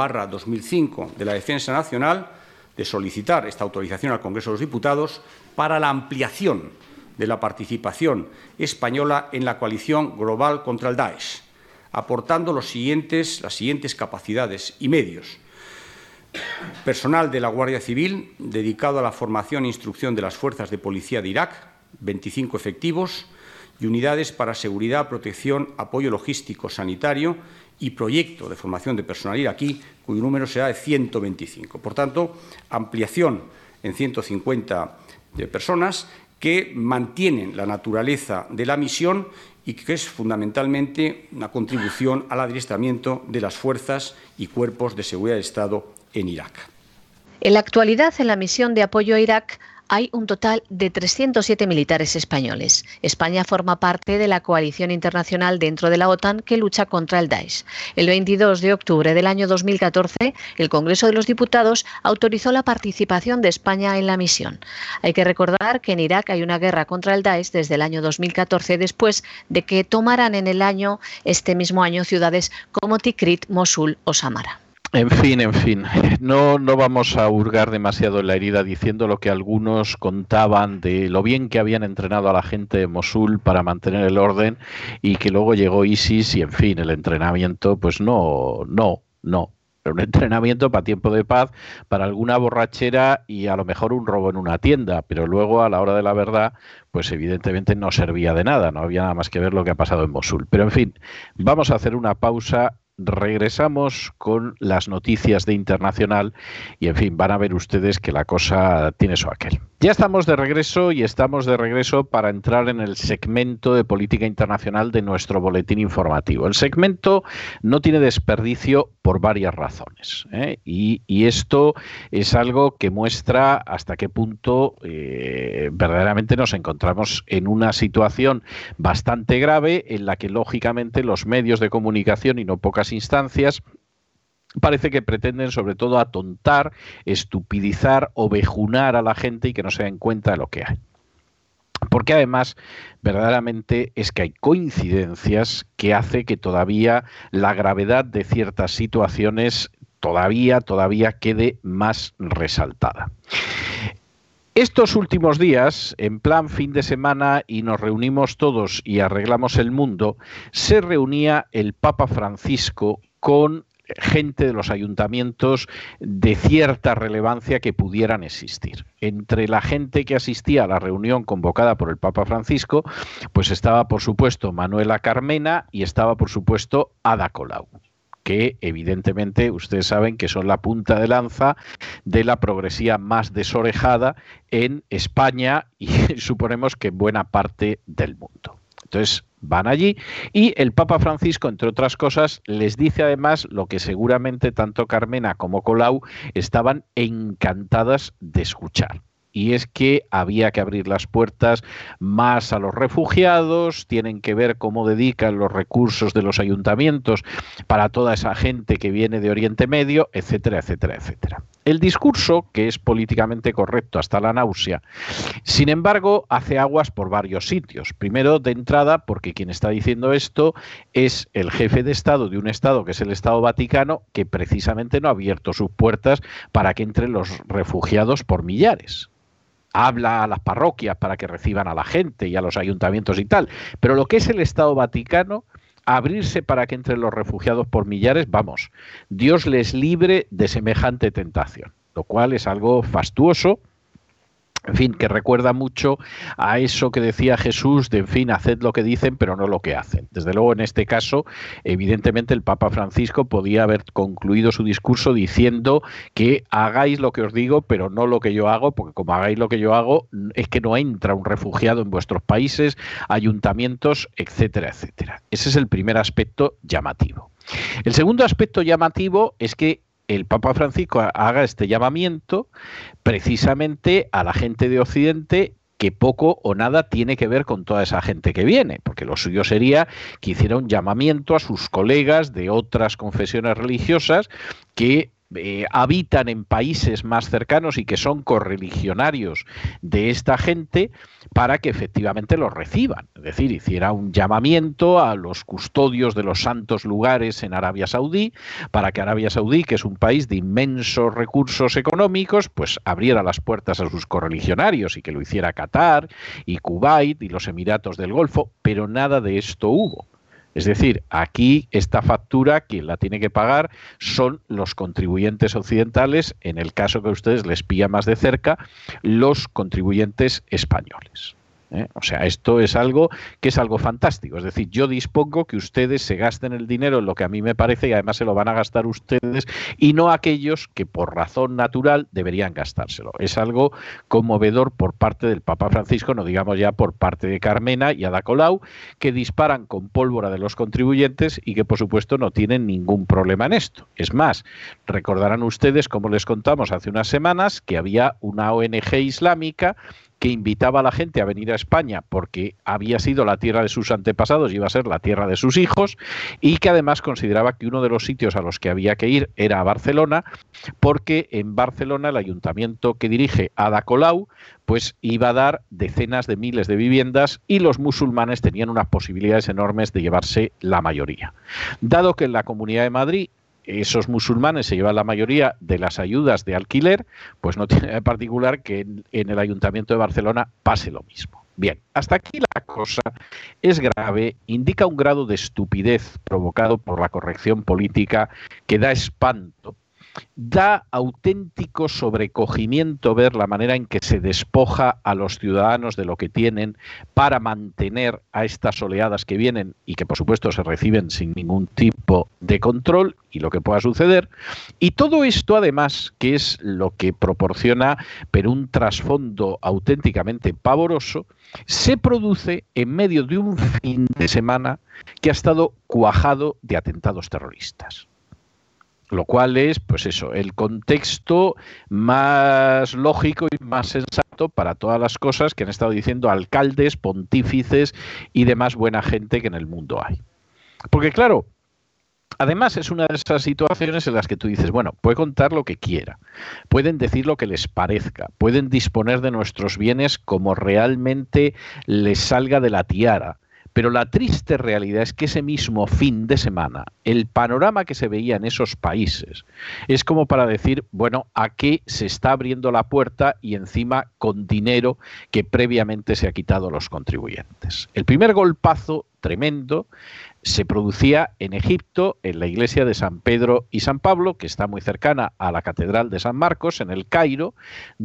5/2005 de la Defensa Nacional, de solicitar esta autorización al Congreso de los Diputados para la ampliación de la participación española en la coalición global contra el Daesh, aportando las siguientes capacidades y medios. Personal de la Guardia Civil dedicado a la formación e instrucción de las fuerzas de policía de Irak, 25 efectivos, y unidades para seguridad, protección, apoyo logístico, sanitario y proyecto de formación de personal iraquí, cuyo número será de 125. Por tanto, ampliación en 150 personas que mantienen la naturaleza de la misión y que es fundamentalmente una contribución al adiestramiento de las fuerzas y cuerpos de seguridad del Estado en Irak. En la actualidad, en la misión de apoyo a Irak hay un total de 307 militares españoles. España forma parte de la coalición internacional dentro de la OTAN que lucha contra el Daesh. El 22 de octubre del año 2014, el Congreso de los Diputados autorizó la participación de España en la misión. Hay que recordar que en Irak hay una guerra contra el Daesh desde el año 2014, después de que tomaran en este mismo año ciudades como Tikrit, Mosul o Samara. En fin, no vamos a hurgar demasiado en la herida diciendo lo que algunos contaban de lo bien que habían entrenado a la gente de Mosul para mantener el orden y que luego llegó ISIS y, en fin, el entrenamiento, pues no. Era un entrenamiento para tiempo de paz, para alguna borrachera y a lo mejor un robo en una tienda, pero luego a la hora de la verdad, pues evidentemente no servía de nada, no había nada más que ver lo que ha pasado en Mosul. Pero en fin, vamos a hacer una pausa. Regresamos con las noticias de internacional y, en fin, van a ver ustedes que la cosa tiene su aquel. Ya estamos de regreso y estamos de regreso para entrar en el segmento de política internacional de nuestro boletín informativo. El segmento no tiene desperdicio por varias razones, y esto es algo que muestra hasta qué punto verdaderamente nos encontramos en una situación bastante grave en la que, lógicamente, los medios de comunicación y no pocas instancias parece que pretenden sobre todo atontar, estupidizar, ovejunar a la gente y que no se den cuenta de lo que hay. Porque además, verdaderamente es que hay coincidencias que hace que todavía la gravedad de ciertas situaciones todavía quede más resaltada. Estos últimos días, en plan fin de semana y nos reunimos todos y arreglamos el mundo, se reunía el Papa Francisco con gente de los ayuntamientos de cierta relevancia que pudieran existir. Entre la gente que asistía a la reunión convocada por el Papa Francisco, pues estaba, por supuesto, Manuela Carmena y estaba, por supuesto, Ada Colau, que evidentemente ustedes saben que son la punta de lanza de la progresía más desorejada en España y suponemos que en buena parte del mundo. Entonces van allí y el Papa Francisco, entre otras cosas, les dice además lo que seguramente tanto Carmena como Colau estaban encantadas de escuchar. Y es que había que abrir las puertas más a los refugiados, tienen que ver cómo dedican los recursos de los ayuntamientos para toda esa gente que viene de Oriente Medio, etcétera, etcétera, etcétera. El discurso, que es políticamente correcto hasta la náusea, sin embargo, hace aguas por varios sitios. Primero, de entrada, porque quien está diciendo esto es el jefe de Estado de un Estado que es el Estado Vaticano, que precisamente no ha abierto sus puertas para que entren los refugiados por millares. Habla a las parroquias para que reciban a la gente y a los ayuntamientos y tal, pero lo que es el Estado Vaticano, abrirse para que entren los refugiados por millares, vamos, Dios les libre de semejante tentación, lo cual es algo fastuoso. En fin, que recuerda mucho a eso que decía Jesús de, en fin, haced lo que dicen, pero no lo que hacen. Desde luego, en este caso, evidentemente, el Papa Francisco podía haber concluido su discurso diciendo que hagáis lo que os digo, pero no lo que yo hago, porque como hagáis lo que yo hago, es que no entra un refugiado en vuestros países, ayuntamientos, etcétera, etcétera. Ese es el primer aspecto llamativo. El segundo aspecto llamativo es que el Papa Francisco haga este llamamiento precisamente a la gente de Occidente que poco o nada tiene que ver con toda esa gente que viene, porque lo suyo sería que hiciera un llamamiento a sus colegas de otras confesiones religiosas que habitan en países más cercanos y que son correligionarios de esta gente para que efectivamente los reciban. Es decir, hiciera un llamamiento a los custodios de los santos lugares en Arabia Saudí para que Arabia Saudí, que es un país de inmensos recursos económicos, pues abriera las puertas a sus correligionarios y que lo hiciera Qatar y Kuwait y los Emiratos del Golfo, pero nada de esto hubo. Es decir, aquí esta factura, quien la tiene que pagar son los contribuyentes occidentales, en el caso que a ustedes les pilla más de cerca, los contribuyentes españoles. O sea, esto es algo que es algo fantástico. Es decir, yo dispongo que ustedes se gasten el dinero en lo que a mí me parece y además se lo van a gastar ustedes y no aquellos que por razón natural deberían gastárselo. Es algo conmovedor por parte del Papa Francisco, no digamos ya por parte de Carmena y Ada Colau, que disparan con pólvora de los contribuyentes y que por supuesto no tienen ningún problema en esto. Es más, recordarán ustedes, como les contamos hace unas semanas, que había una ONG islámica que invitaba a la gente a venir a España porque había sido la tierra de sus antepasados y iba a ser la tierra de sus hijos, y que además consideraba que uno de los sitios a los que había que ir era a Barcelona, porque en Barcelona el ayuntamiento que dirige Ada Colau pues iba a dar decenas de miles de viviendas y los musulmanes tenían unas posibilidades enormes de llevarse la mayoría. Dado que en la Comunidad de Madrid esos musulmanes se llevan la mayoría de las ayudas de alquiler, pues no tiene de particular que en el Ayuntamiento de Barcelona pase lo mismo. Bien, hasta aquí la cosa es grave, indica un grado de estupidez provocado por la corrección política que da espanto. Da auténtico sobrecogimiento ver la manera en que se despoja a los ciudadanos de lo que tienen para mantener a estas oleadas que vienen y que por supuesto se reciben sin ningún tipo de control y lo que pueda suceder. Y todo esto además, que es lo que proporciona, pero un trasfondo auténticamente pavoroso, se produce en medio de un fin de semana que ha estado cuajado de atentados terroristas. Lo cual es, pues eso, el contexto más lógico y más sensato para todas las cosas que han estado diciendo alcaldes, pontífices y demás buena gente que en el mundo hay. Porque claro, además es una de esas situaciones en las que tú dices, bueno, puede contar lo que quiera, pueden decir lo que les parezca, pueden disponer de nuestros bienes como realmente les salga de la tiara. Pero la triste realidad es que ese mismo fin de semana, el panorama que se veía en esos países es como para decir, bueno, ¿a qué se está abriendo la puerta y encima con dinero que previamente se ha quitado a los contribuyentes? El primer golpazo tremendo se producía en Egipto, en la iglesia de San Pedro y San Pablo, que está muy cercana a la Catedral de San Marcos, en el Cairo,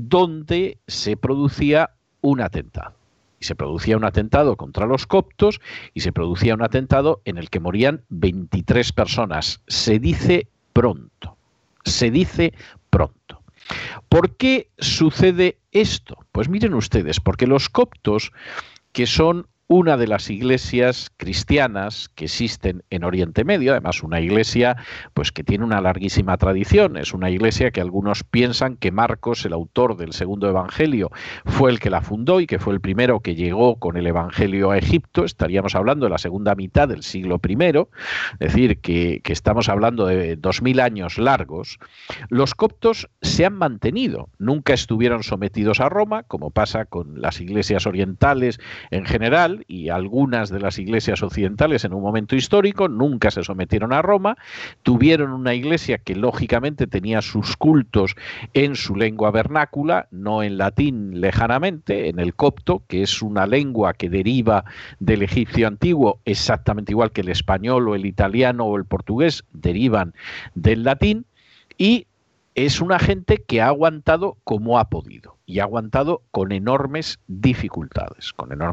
donde se producía un atentado. Y se producía un atentado contra los coptos y se producía un atentado en el que morían 23 personas. Se dice pronto. Se dice pronto. ¿Por qué sucede esto? Pues miren ustedes, porque los coptos, que son una de las iglesias cristianas que existen en Oriente Medio, además una iglesia pues que tiene una larguísima tradición, es una iglesia que algunos piensan que Marcos, el autor del segundo evangelio, fue el que la fundó y que fue el primero que llegó con el evangelio a Egipto. Estaríamos hablando de la segunda mitad del siglo I, es decir, que estamos hablando de 2000 años largos. Los coptos se han mantenido, nunca estuvieron sometidos a Roma, como pasa con las iglesias orientales en general, y algunas de las iglesias occidentales en un momento histórico nunca se sometieron a Roma, tuvieron una iglesia que lógicamente tenía sus cultos en su lengua vernácula, no en latín lejanamente, en el copto, que es una lengua que deriva del egipcio antiguo, exactamente igual que el español o el italiano o el portugués derivan del latín, y es una gente que ha aguantado como ha podido y ha aguantado con enormes dificultades,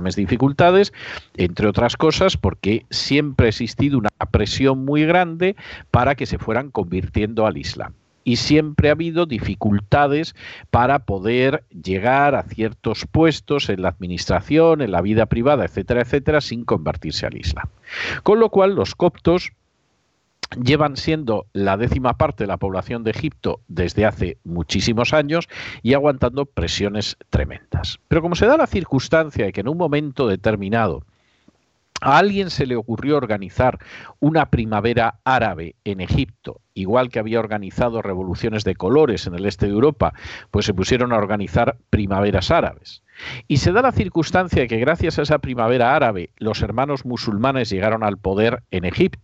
entre otras cosas porque siempre ha existido una presión muy grande para que se fueran convirtiendo al Islam. Y siempre ha habido dificultades para poder llegar a ciertos puestos en la administración, en la vida privada, etcétera, etcétera, sin convertirse al Islam. Con lo cual los coptos llevan siendo la 10ª parte de la población de Egipto desde hace muchísimos años y aguantando presiones tremendas. Pero como se da la circunstancia de que en un momento determinado a alguien se le ocurrió organizar una primavera árabe en Egipto, igual que había organizado revoluciones de colores en el este de Europa, pues se pusieron a organizar primaveras árabes. Y se da la circunstancia de que gracias a esa primavera árabe los hermanos musulmanes llegaron al poder en Egipto.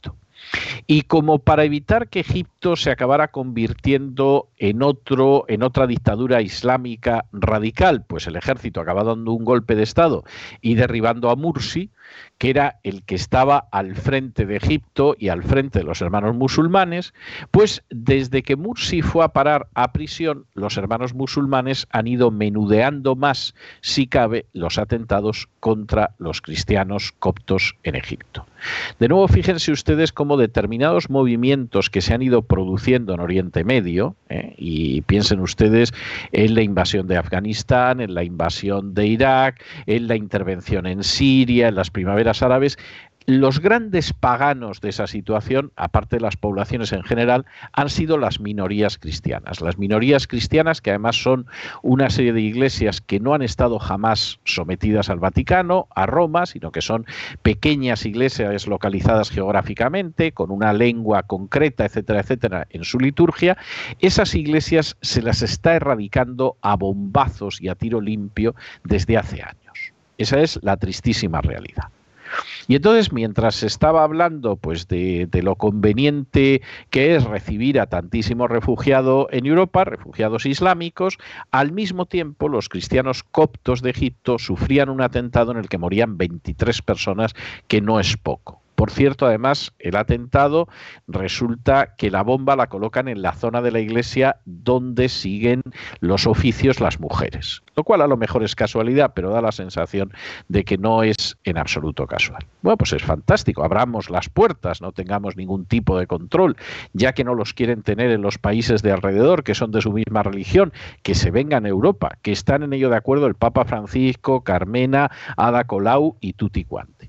Y como para evitar que Egipto se acabara convirtiendo en otra dictadura islámica radical, pues el ejército acaba dando un golpe de Estado y derribando a Mursi, que era el que estaba al frente de Egipto y al frente de los hermanos musulmanes, pues desde que Mursi fue a parar a prisión, los hermanos musulmanes han ido menudeando más, si cabe, los atentados contra los cristianos coptos en Egipto. De nuevo, fíjense ustedes cómo determinados movimientos que se han ido produciendo en Oriente Medio, y piensen ustedes en la invasión de Afganistán, en la invasión de Irak, en la intervención en Siria, en las primaveras árabes, los grandes paganos de esa situación, aparte de las poblaciones en general, han sido las minorías cristianas. Las minorías cristianas, que además son una serie de iglesias que no han estado jamás sometidas al Vaticano, a Roma, sino que son pequeñas iglesias localizadas geográficamente, con una lengua concreta, etcétera, etcétera, en su liturgia. Esas iglesias se las está erradicando a bombazos y a tiro limpio desde hace años. Esa es la tristísima realidad. Y entonces, mientras se estaba hablando pues de lo conveniente que es recibir a tantísimos refugiados en Europa, refugiados islámicos, al mismo tiempo los cristianos coptos de Egipto sufrían un atentado en el que morían 23 personas, que no es poco. Por cierto, además, el atentado resulta que la bomba la colocan en la zona de la iglesia donde siguen los oficios las mujeres, lo cual a lo mejor es casualidad, pero da la sensación de que no es en absoluto casual. Bueno, pues es fantástico, abramos las puertas, no tengamos ningún tipo de control, ya que no los quieren tener en los países de alrededor, que son de su misma religión, que se vengan a Europa, que están en ello de acuerdo el Papa Francisco, Carmena, Ada Colau y tutti quanti.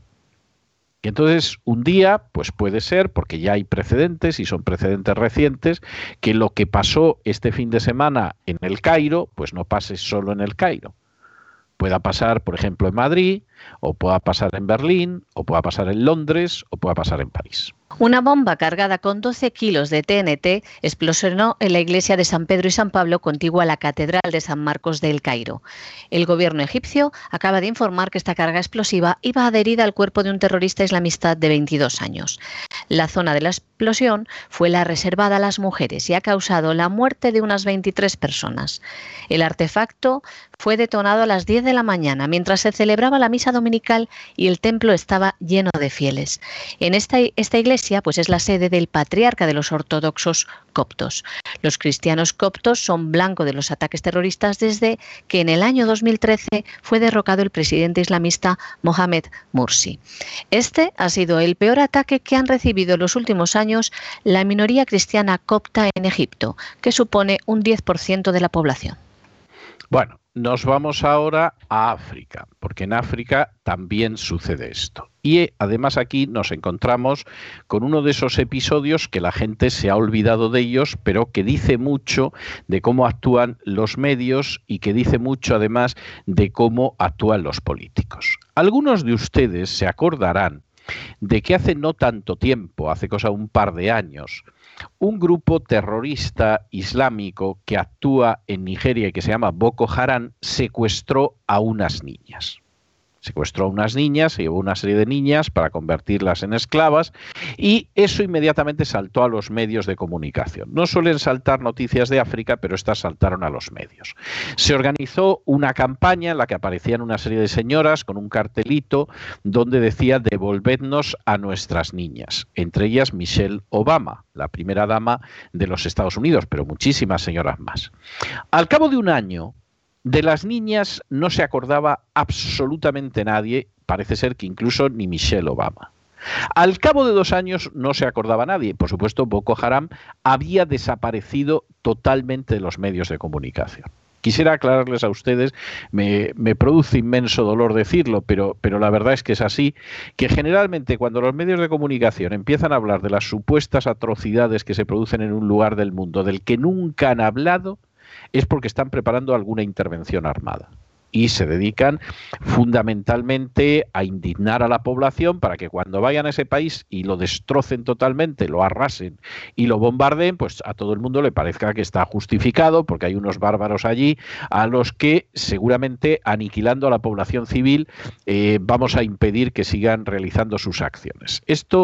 Y entonces un día, pues puede ser, porque ya hay precedentes y son precedentes recientes, que lo que pasó este fin de semana en el Cairo, pues no pase solo en el Cairo. Pueda pasar, por ejemplo, en Madrid, o pueda pasar en Berlín, o pueda pasar en Londres, o pueda pasar en París. Una bomba cargada con 12 kilos de TNT explosionó en la iglesia de San Pedro y San Pablo, contigua a la Catedral de San Marcos de El Cairo. El gobierno egipcio acaba de informar que esta carga explosiva iba adherida al cuerpo de un terrorista islamista de 22 años. La zona de la explosión fue la reservada a las mujeres y ha causado la muerte de unas 23 personas. El artefacto fue detonado a las 10 de la mañana mientras se celebraba la misa dominical y el templo estaba lleno de fieles. En esta iglesia pues es la sede del patriarca de los ortodoxos coptos. Los cristianos coptos son blanco de los ataques terroristas desde que en el año 2013 fue derrocado el presidente islamista Mohamed Mursi. Este ha sido el peor ataque que han recibido en los últimos años la minoría cristiana copta en Egipto, que supone un 10% de la población. Bueno, nos vamos ahora a África, porque en África también sucede esto. Y además aquí nos encontramos con uno de esos episodios que la gente se ha olvidado de ellos, pero que dice mucho de cómo actúan los medios y que dice mucho además de cómo actúan los políticos. Algunos de ustedes se acordarán de que hace no tanto tiempo, hace cosa un par de años, un grupo terrorista islámico que actúa en Nigeria y que se llama Boko Haram secuestró a unas niñas. Secuestró a unas niñas, se llevó una serie de niñas para convertirlas en esclavas y eso inmediatamente saltó a los medios de comunicación. No suelen saltar noticias de África, pero estas saltaron a los medios. Se organizó una campaña en la que aparecían una serie de señoras con un cartelito donde decía devolvednos a nuestras niñas, entre ellas Michelle Obama, la primera dama de los Estados Unidos, pero muchísimas señoras más. Al cabo de un año, de las niñas no se acordaba absolutamente nadie, parece ser que incluso ni Michelle Obama. Al cabo de 2 años no se acordaba nadie. Por supuesto, Boko Haram había desaparecido totalmente de los medios de comunicación. Quisiera aclararles a ustedes, me produce inmenso dolor decirlo, pero la verdad es que es así, que generalmente cuando los medios de comunicación empiezan a hablar de las supuestas atrocidades que se producen en un lugar del mundo del que nunca han hablado, es porque están preparando alguna intervención armada y se dedican fundamentalmente a indignar a la población para que cuando vayan a ese país y lo destrocen totalmente, lo arrasen y lo bombardeen, pues a todo el mundo le parezca que está justificado porque hay unos bárbaros allí a los que seguramente aniquilando a la población civil vamos a impedir que sigan realizando sus acciones. Esto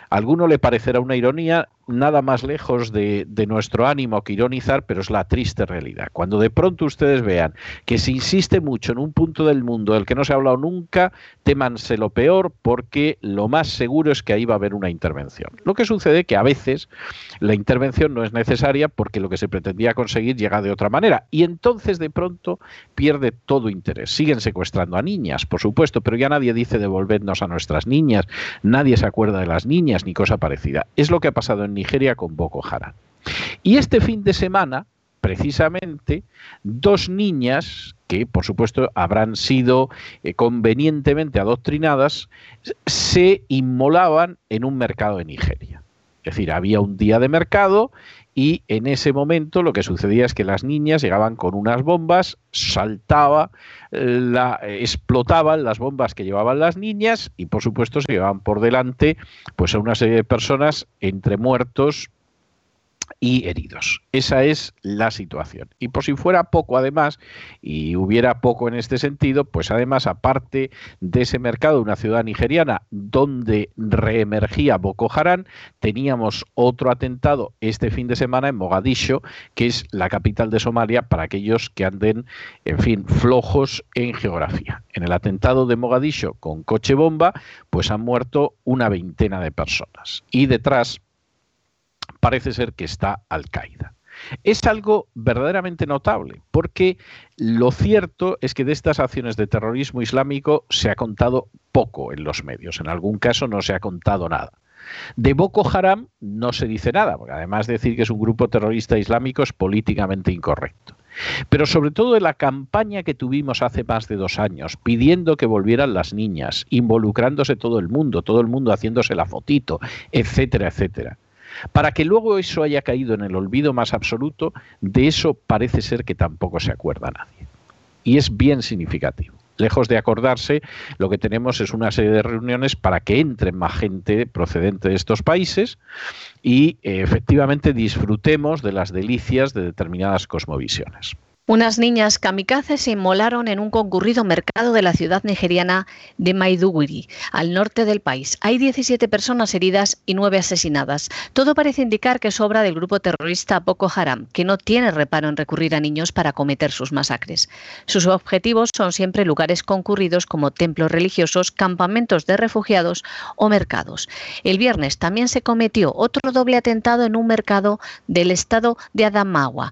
A alguno le parecerá una ironía, nada más lejos de nuestro ánimo que ironizar, pero es la triste realidad. Cuando de pronto ustedes vean que se insiste mucho en un punto del mundo del que no se ha hablado nunca, témanse lo peor, porque lo más seguro es que ahí va a haber una intervención. Lo que sucede es que a veces la intervención no es necesaria porque lo que se pretendía conseguir llega de otra manera, y entonces de pronto pierde todo interés. Siguen secuestrando a niñas, por supuesto, pero ya nadie dice devolvednos a nuestras niñas, nadie se acuerda de las niñas ni cosa parecida. Es lo que ha pasado en Nigeria con Boko Haram. Y este fin de semana, precisamente, 2 niñas que, por supuesto, habrán sido convenientemente adoctrinadas, se inmolaban en un mercado de Nigeria. Es decir, había un día de mercado y en ese momento lo que sucedía es que las niñas llegaban con unas bombas, explotaban las bombas que llevaban las niñas y, por supuesto, se llevaban por delante pues a una serie de personas entre muertos y heridos. Esa es la situación. Y por si fuera poco, además, y hubiera poco en este sentido, pues además, aparte de ese mercado, una ciudad nigeriana donde reemergía Boko Haram, teníamos otro atentado este fin de semana en Mogadiscio, que es la capital de Somalia, para aquellos que anden, en fin, flojos en geografía. En el atentado de Mogadiscio con coche bomba, pues han muerto una veintena de personas. Y detrás parece ser que está Al-Qaeda. Es algo verdaderamente notable, porque lo cierto es que de estas acciones de terrorismo islámico se ha contado poco en los medios, en algún caso no se ha contado nada. De Boko Haram no se dice nada, porque además de decir que es un grupo terrorista islámico es políticamente incorrecto. Pero sobre todo de la campaña que tuvimos hace más de 2 años, pidiendo que volvieran las niñas, involucrándose todo el mundo haciéndose la fotito, etcétera, etcétera. Para que luego eso haya caído en el olvido más absoluto, de eso parece ser que tampoco se acuerda nadie. Y es bien significativo. Lejos de acordarse, lo que tenemos es una serie de reuniones para que entre más gente procedente de estos países y efectivamente disfrutemos de las delicias de determinadas cosmovisiones. Unas niñas kamikazes se inmolaron en un concurrido mercado de la ciudad nigeriana de Maiduguri, al norte del país. Hay 17 personas heridas y 9 asesinadas. Todo parece indicar que es obra del grupo terrorista Boko Haram, que no tiene reparo en recurrir a niños para cometer sus masacres. Sus objetivos son siempre lugares concurridos como templos religiosos, campamentos de refugiados o mercados. El viernes también se cometió otro doble atentado en un mercado del estado de Adamawa.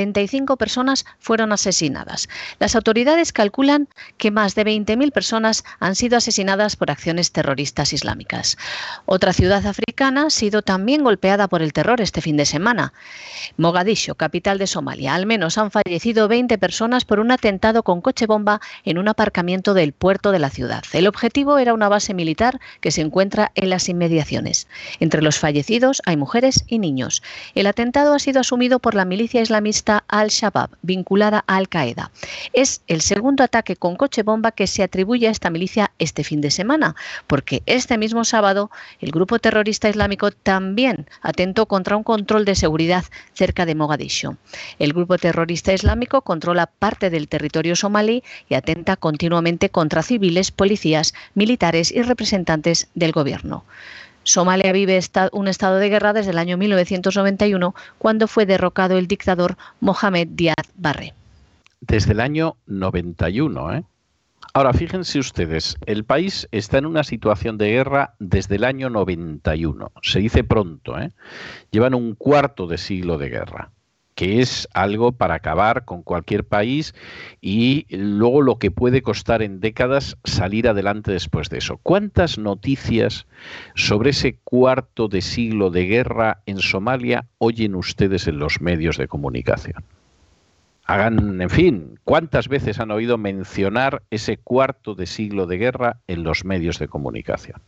45 personas fueron asesinadas. Las autoridades calculan que más de 20.000 personas han sido asesinadas por acciones terroristas islámicas. Otra ciudad africana ha sido también golpeada por el terror este fin de semana. Mogadiscio, capital de Somalia. Al menos han fallecido 20 personas por un atentado con coche bomba en un aparcamiento del puerto de la ciudad. El objetivo era una base militar que se encuentra en las inmediaciones. Entre los fallecidos hay mujeres y niños. El atentado ha sido asumido por la milicia islamista Al-Shabaab, vinculada a Al-Qaeda. Es el segundo ataque con coche bomba que se atribuye a esta milicia este fin de semana, porque este mismo sábado el grupo terrorista islámico también atentó contra un control de seguridad cerca de Mogadiscio. El grupo terrorista islámico controla parte del territorio somalí y atenta continuamente contra civiles, policías, militares y representantes del gobierno. Somalia vive un estado de guerra desde el año 1991, cuando fue derrocado el dictador Mohamed Díaz Barre. Desde el año 91, ¿eh? Ahora, fíjense ustedes, el país está en una situación de guerra desde el año 91. Se dice pronto, ¿eh? Llevan un cuarto de siglo de guerra, que es algo para acabar con cualquier país y luego lo que puede costar en décadas salir adelante después de eso. ¿Cuántas noticias sobre ese cuarto de siglo de guerra en Somalia oyen ustedes en los medios de comunicación? En fin, ¿cuántas veces han oído mencionar ese cuarto de siglo de guerra en los medios de comunicación?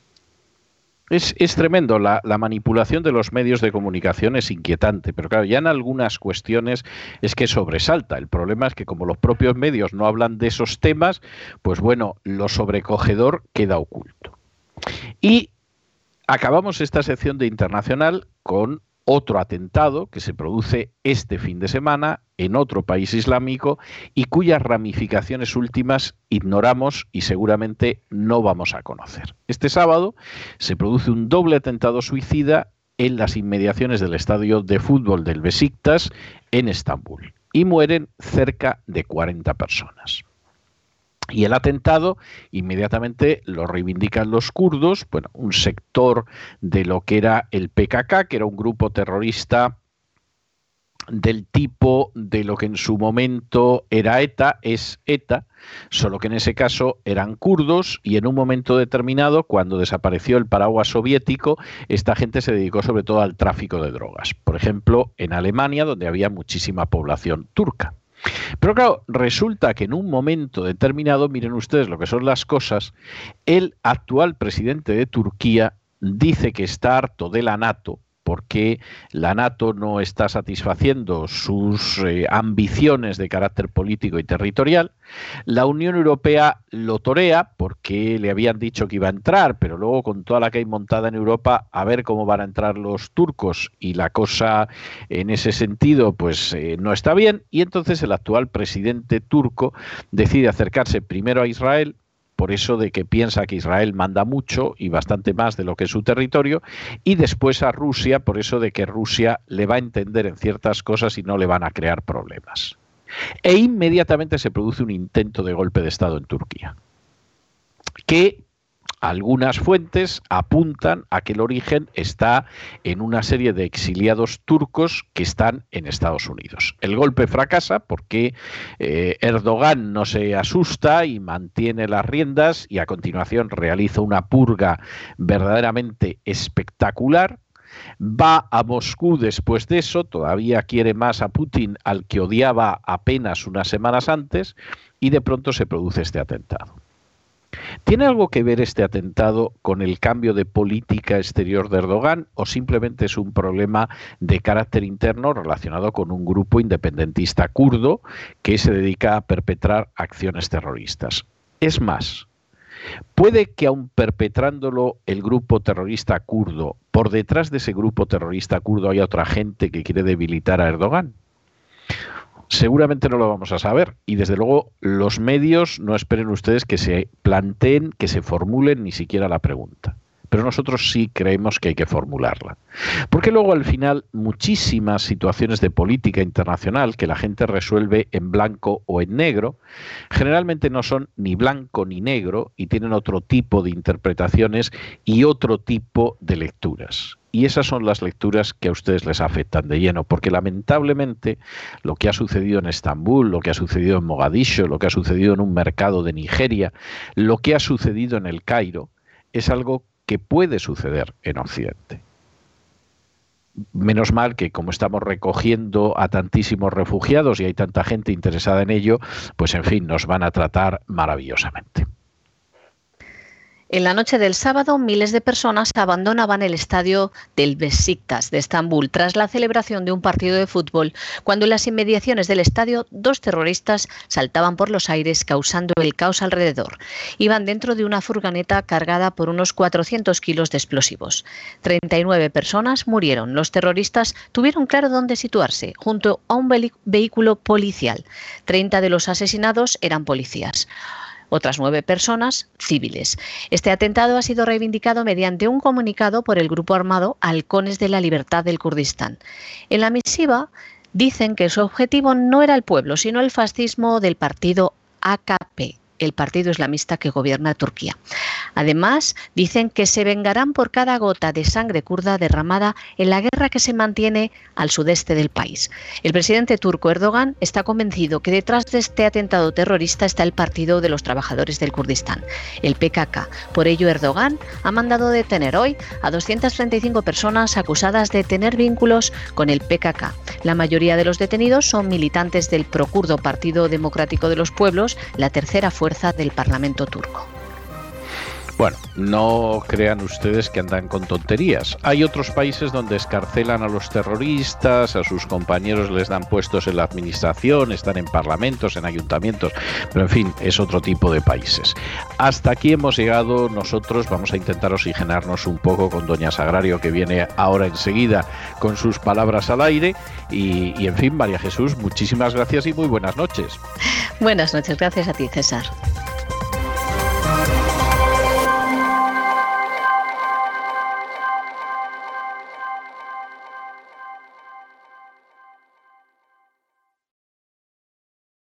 Es tremendo, la manipulación de los medios de comunicación es inquietante, pero claro, ya en algunas cuestiones es que sobresalta. El problema es que como los propios medios no hablan de esos temas, pues bueno, lo sobrecogedor queda oculto. Y acabamos esta sección de internacional con otro atentado que se produce este fin de semana en otro país islámico y cuyas ramificaciones últimas ignoramos y seguramente no vamos a conocer. Este sábado se produce un doble atentado suicida en las inmediaciones del estadio de fútbol del Besiktas en Estambul y mueren cerca de 40 personas. Y el atentado inmediatamente lo reivindican los kurdos, bueno, un sector de lo que era el PKK, que era un grupo terrorista del tipo de lo que en su momento era ETA, es ETA, solo que en ese caso eran kurdos y en un momento determinado, cuando desapareció el paraguas soviético, esta gente se dedicó sobre todo al tráfico de drogas. Por ejemplo, en Alemania, donde había muchísima población turca. Pero claro, resulta que en un momento determinado, miren ustedes lo que son las cosas, el actual presidente de Turquía dice que está harto de la NATO, porque la NATO no está satisfaciendo sus ambiciones de carácter político y territorial. La Unión Europea lo torea porque le habían dicho que iba a entrar, pero luego con toda la que hay montada en Europa, a ver cómo van a entrar los turcos, y la cosa en ese sentido pues no está bien, y entonces el actual presidente turco decide acercarse primero a Israel, por eso de que piensa que Israel manda mucho y bastante más de lo que es su territorio, y después a Rusia, por eso de que Rusia le va a entender en ciertas cosas y no le van a crear problemas. E inmediatamente se produce un intento de golpe de Estado en Turquía, que algunas fuentes apuntan a que el origen está en una serie de exiliados turcos que están en Estados Unidos. El golpe fracasa porque Erdogan no se asusta y mantiene las riendas, y a continuación realiza una purga verdaderamente espectacular. Va a Moscú después de eso, todavía quiere más a Putin, al que odiaba apenas unas semanas antes, y de pronto se produce este atentado. ¿Tiene algo que ver este atentado con el cambio de política exterior de Erdogan o simplemente es un problema de carácter interno relacionado con un grupo independentista kurdo que se dedica a perpetrar acciones terroristas? Es más, puede que aun perpetrándolo el grupo terrorista kurdo, por detrás de ese grupo terrorista kurdo haya otra gente que quiere debilitar a Erdogan. Seguramente no lo vamos a saber, y desde luego los medios no esperen ustedes que se planteen, que se formulen ni siquiera la pregunta. Pero nosotros sí creemos que hay que formularla. Porque luego al final muchísimas situaciones de política internacional que la gente resuelve en blanco o en negro, generalmente no son ni blanco ni negro y tienen otro tipo de interpretaciones y otro tipo de lecturas. Y esas son las lecturas que a ustedes les afectan de lleno, porque lamentablemente lo que ha sucedido en Estambul, lo que ha sucedido en Mogadiscio, lo que ha sucedido en un mercado de Nigeria, lo que ha sucedido en el Cairo, es algo que puede suceder en Occidente. Menos mal que como estamos recogiendo a tantísimos refugiados y hay tanta gente interesada en ello, pues en fin, nos van a tratar maravillosamente. En la noche del sábado, miles de personas abandonaban el estadio del Besiktas de Estambul tras la celebración de un partido de fútbol, cuando en las inmediaciones del estadio 2 terroristas saltaban por los aires causando el caos alrededor. Iban dentro de una furgoneta cargada por unos 400 kilos de explosivos. 39 personas murieron. Los terroristas tuvieron claro dónde situarse, junto a un vehículo policial. 30 de los asesinados eran policías. Otras 9 personas, civiles. Este atentado ha sido reivindicado mediante un comunicado por el grupo armado Halcones de la Libertad del Kurdistán. En la misiva dicen que su objetivo no era el pueblo, sino el fascismo del partido AKP, el partido islamista que gobierna Turquía. Además, dicen que se vengarán por cada gota de sangre kurda derramada en la guerra que se mantiene al sudeste del país. El presidente turco Erdogan está convencido que detrás de este atentado terrorista está el Partido de los Trabajadores del Kurdistán, el PKK. Por ello, Erdogan ha mandado detener hoy a 235 personas acusadas de tener vínculos con el PKK. La mayoría de los detenidos son militantes del procurdo Partido Democrático de los Pueblos, la tercera fuerza del Parlamento turco. Bueno, no crean ustedes que andan con tonterías. Hay otros países donde escarcelan a los terroristas, a sus compañeros les dan puestos en la administración, están en parlamentos, en ayuntamientos, pero en fin, es otro tipo de países. Hasta aquí hemos llegado nosotros. Vamos a intentar oxigenarnos un poco con doña Sagrario, que viene ahora enseguida con sus palabras al aire. Y en fin, María Jesús, muchísimas gracias y muy buenas noches. Buenas noches, gracias a ti, César.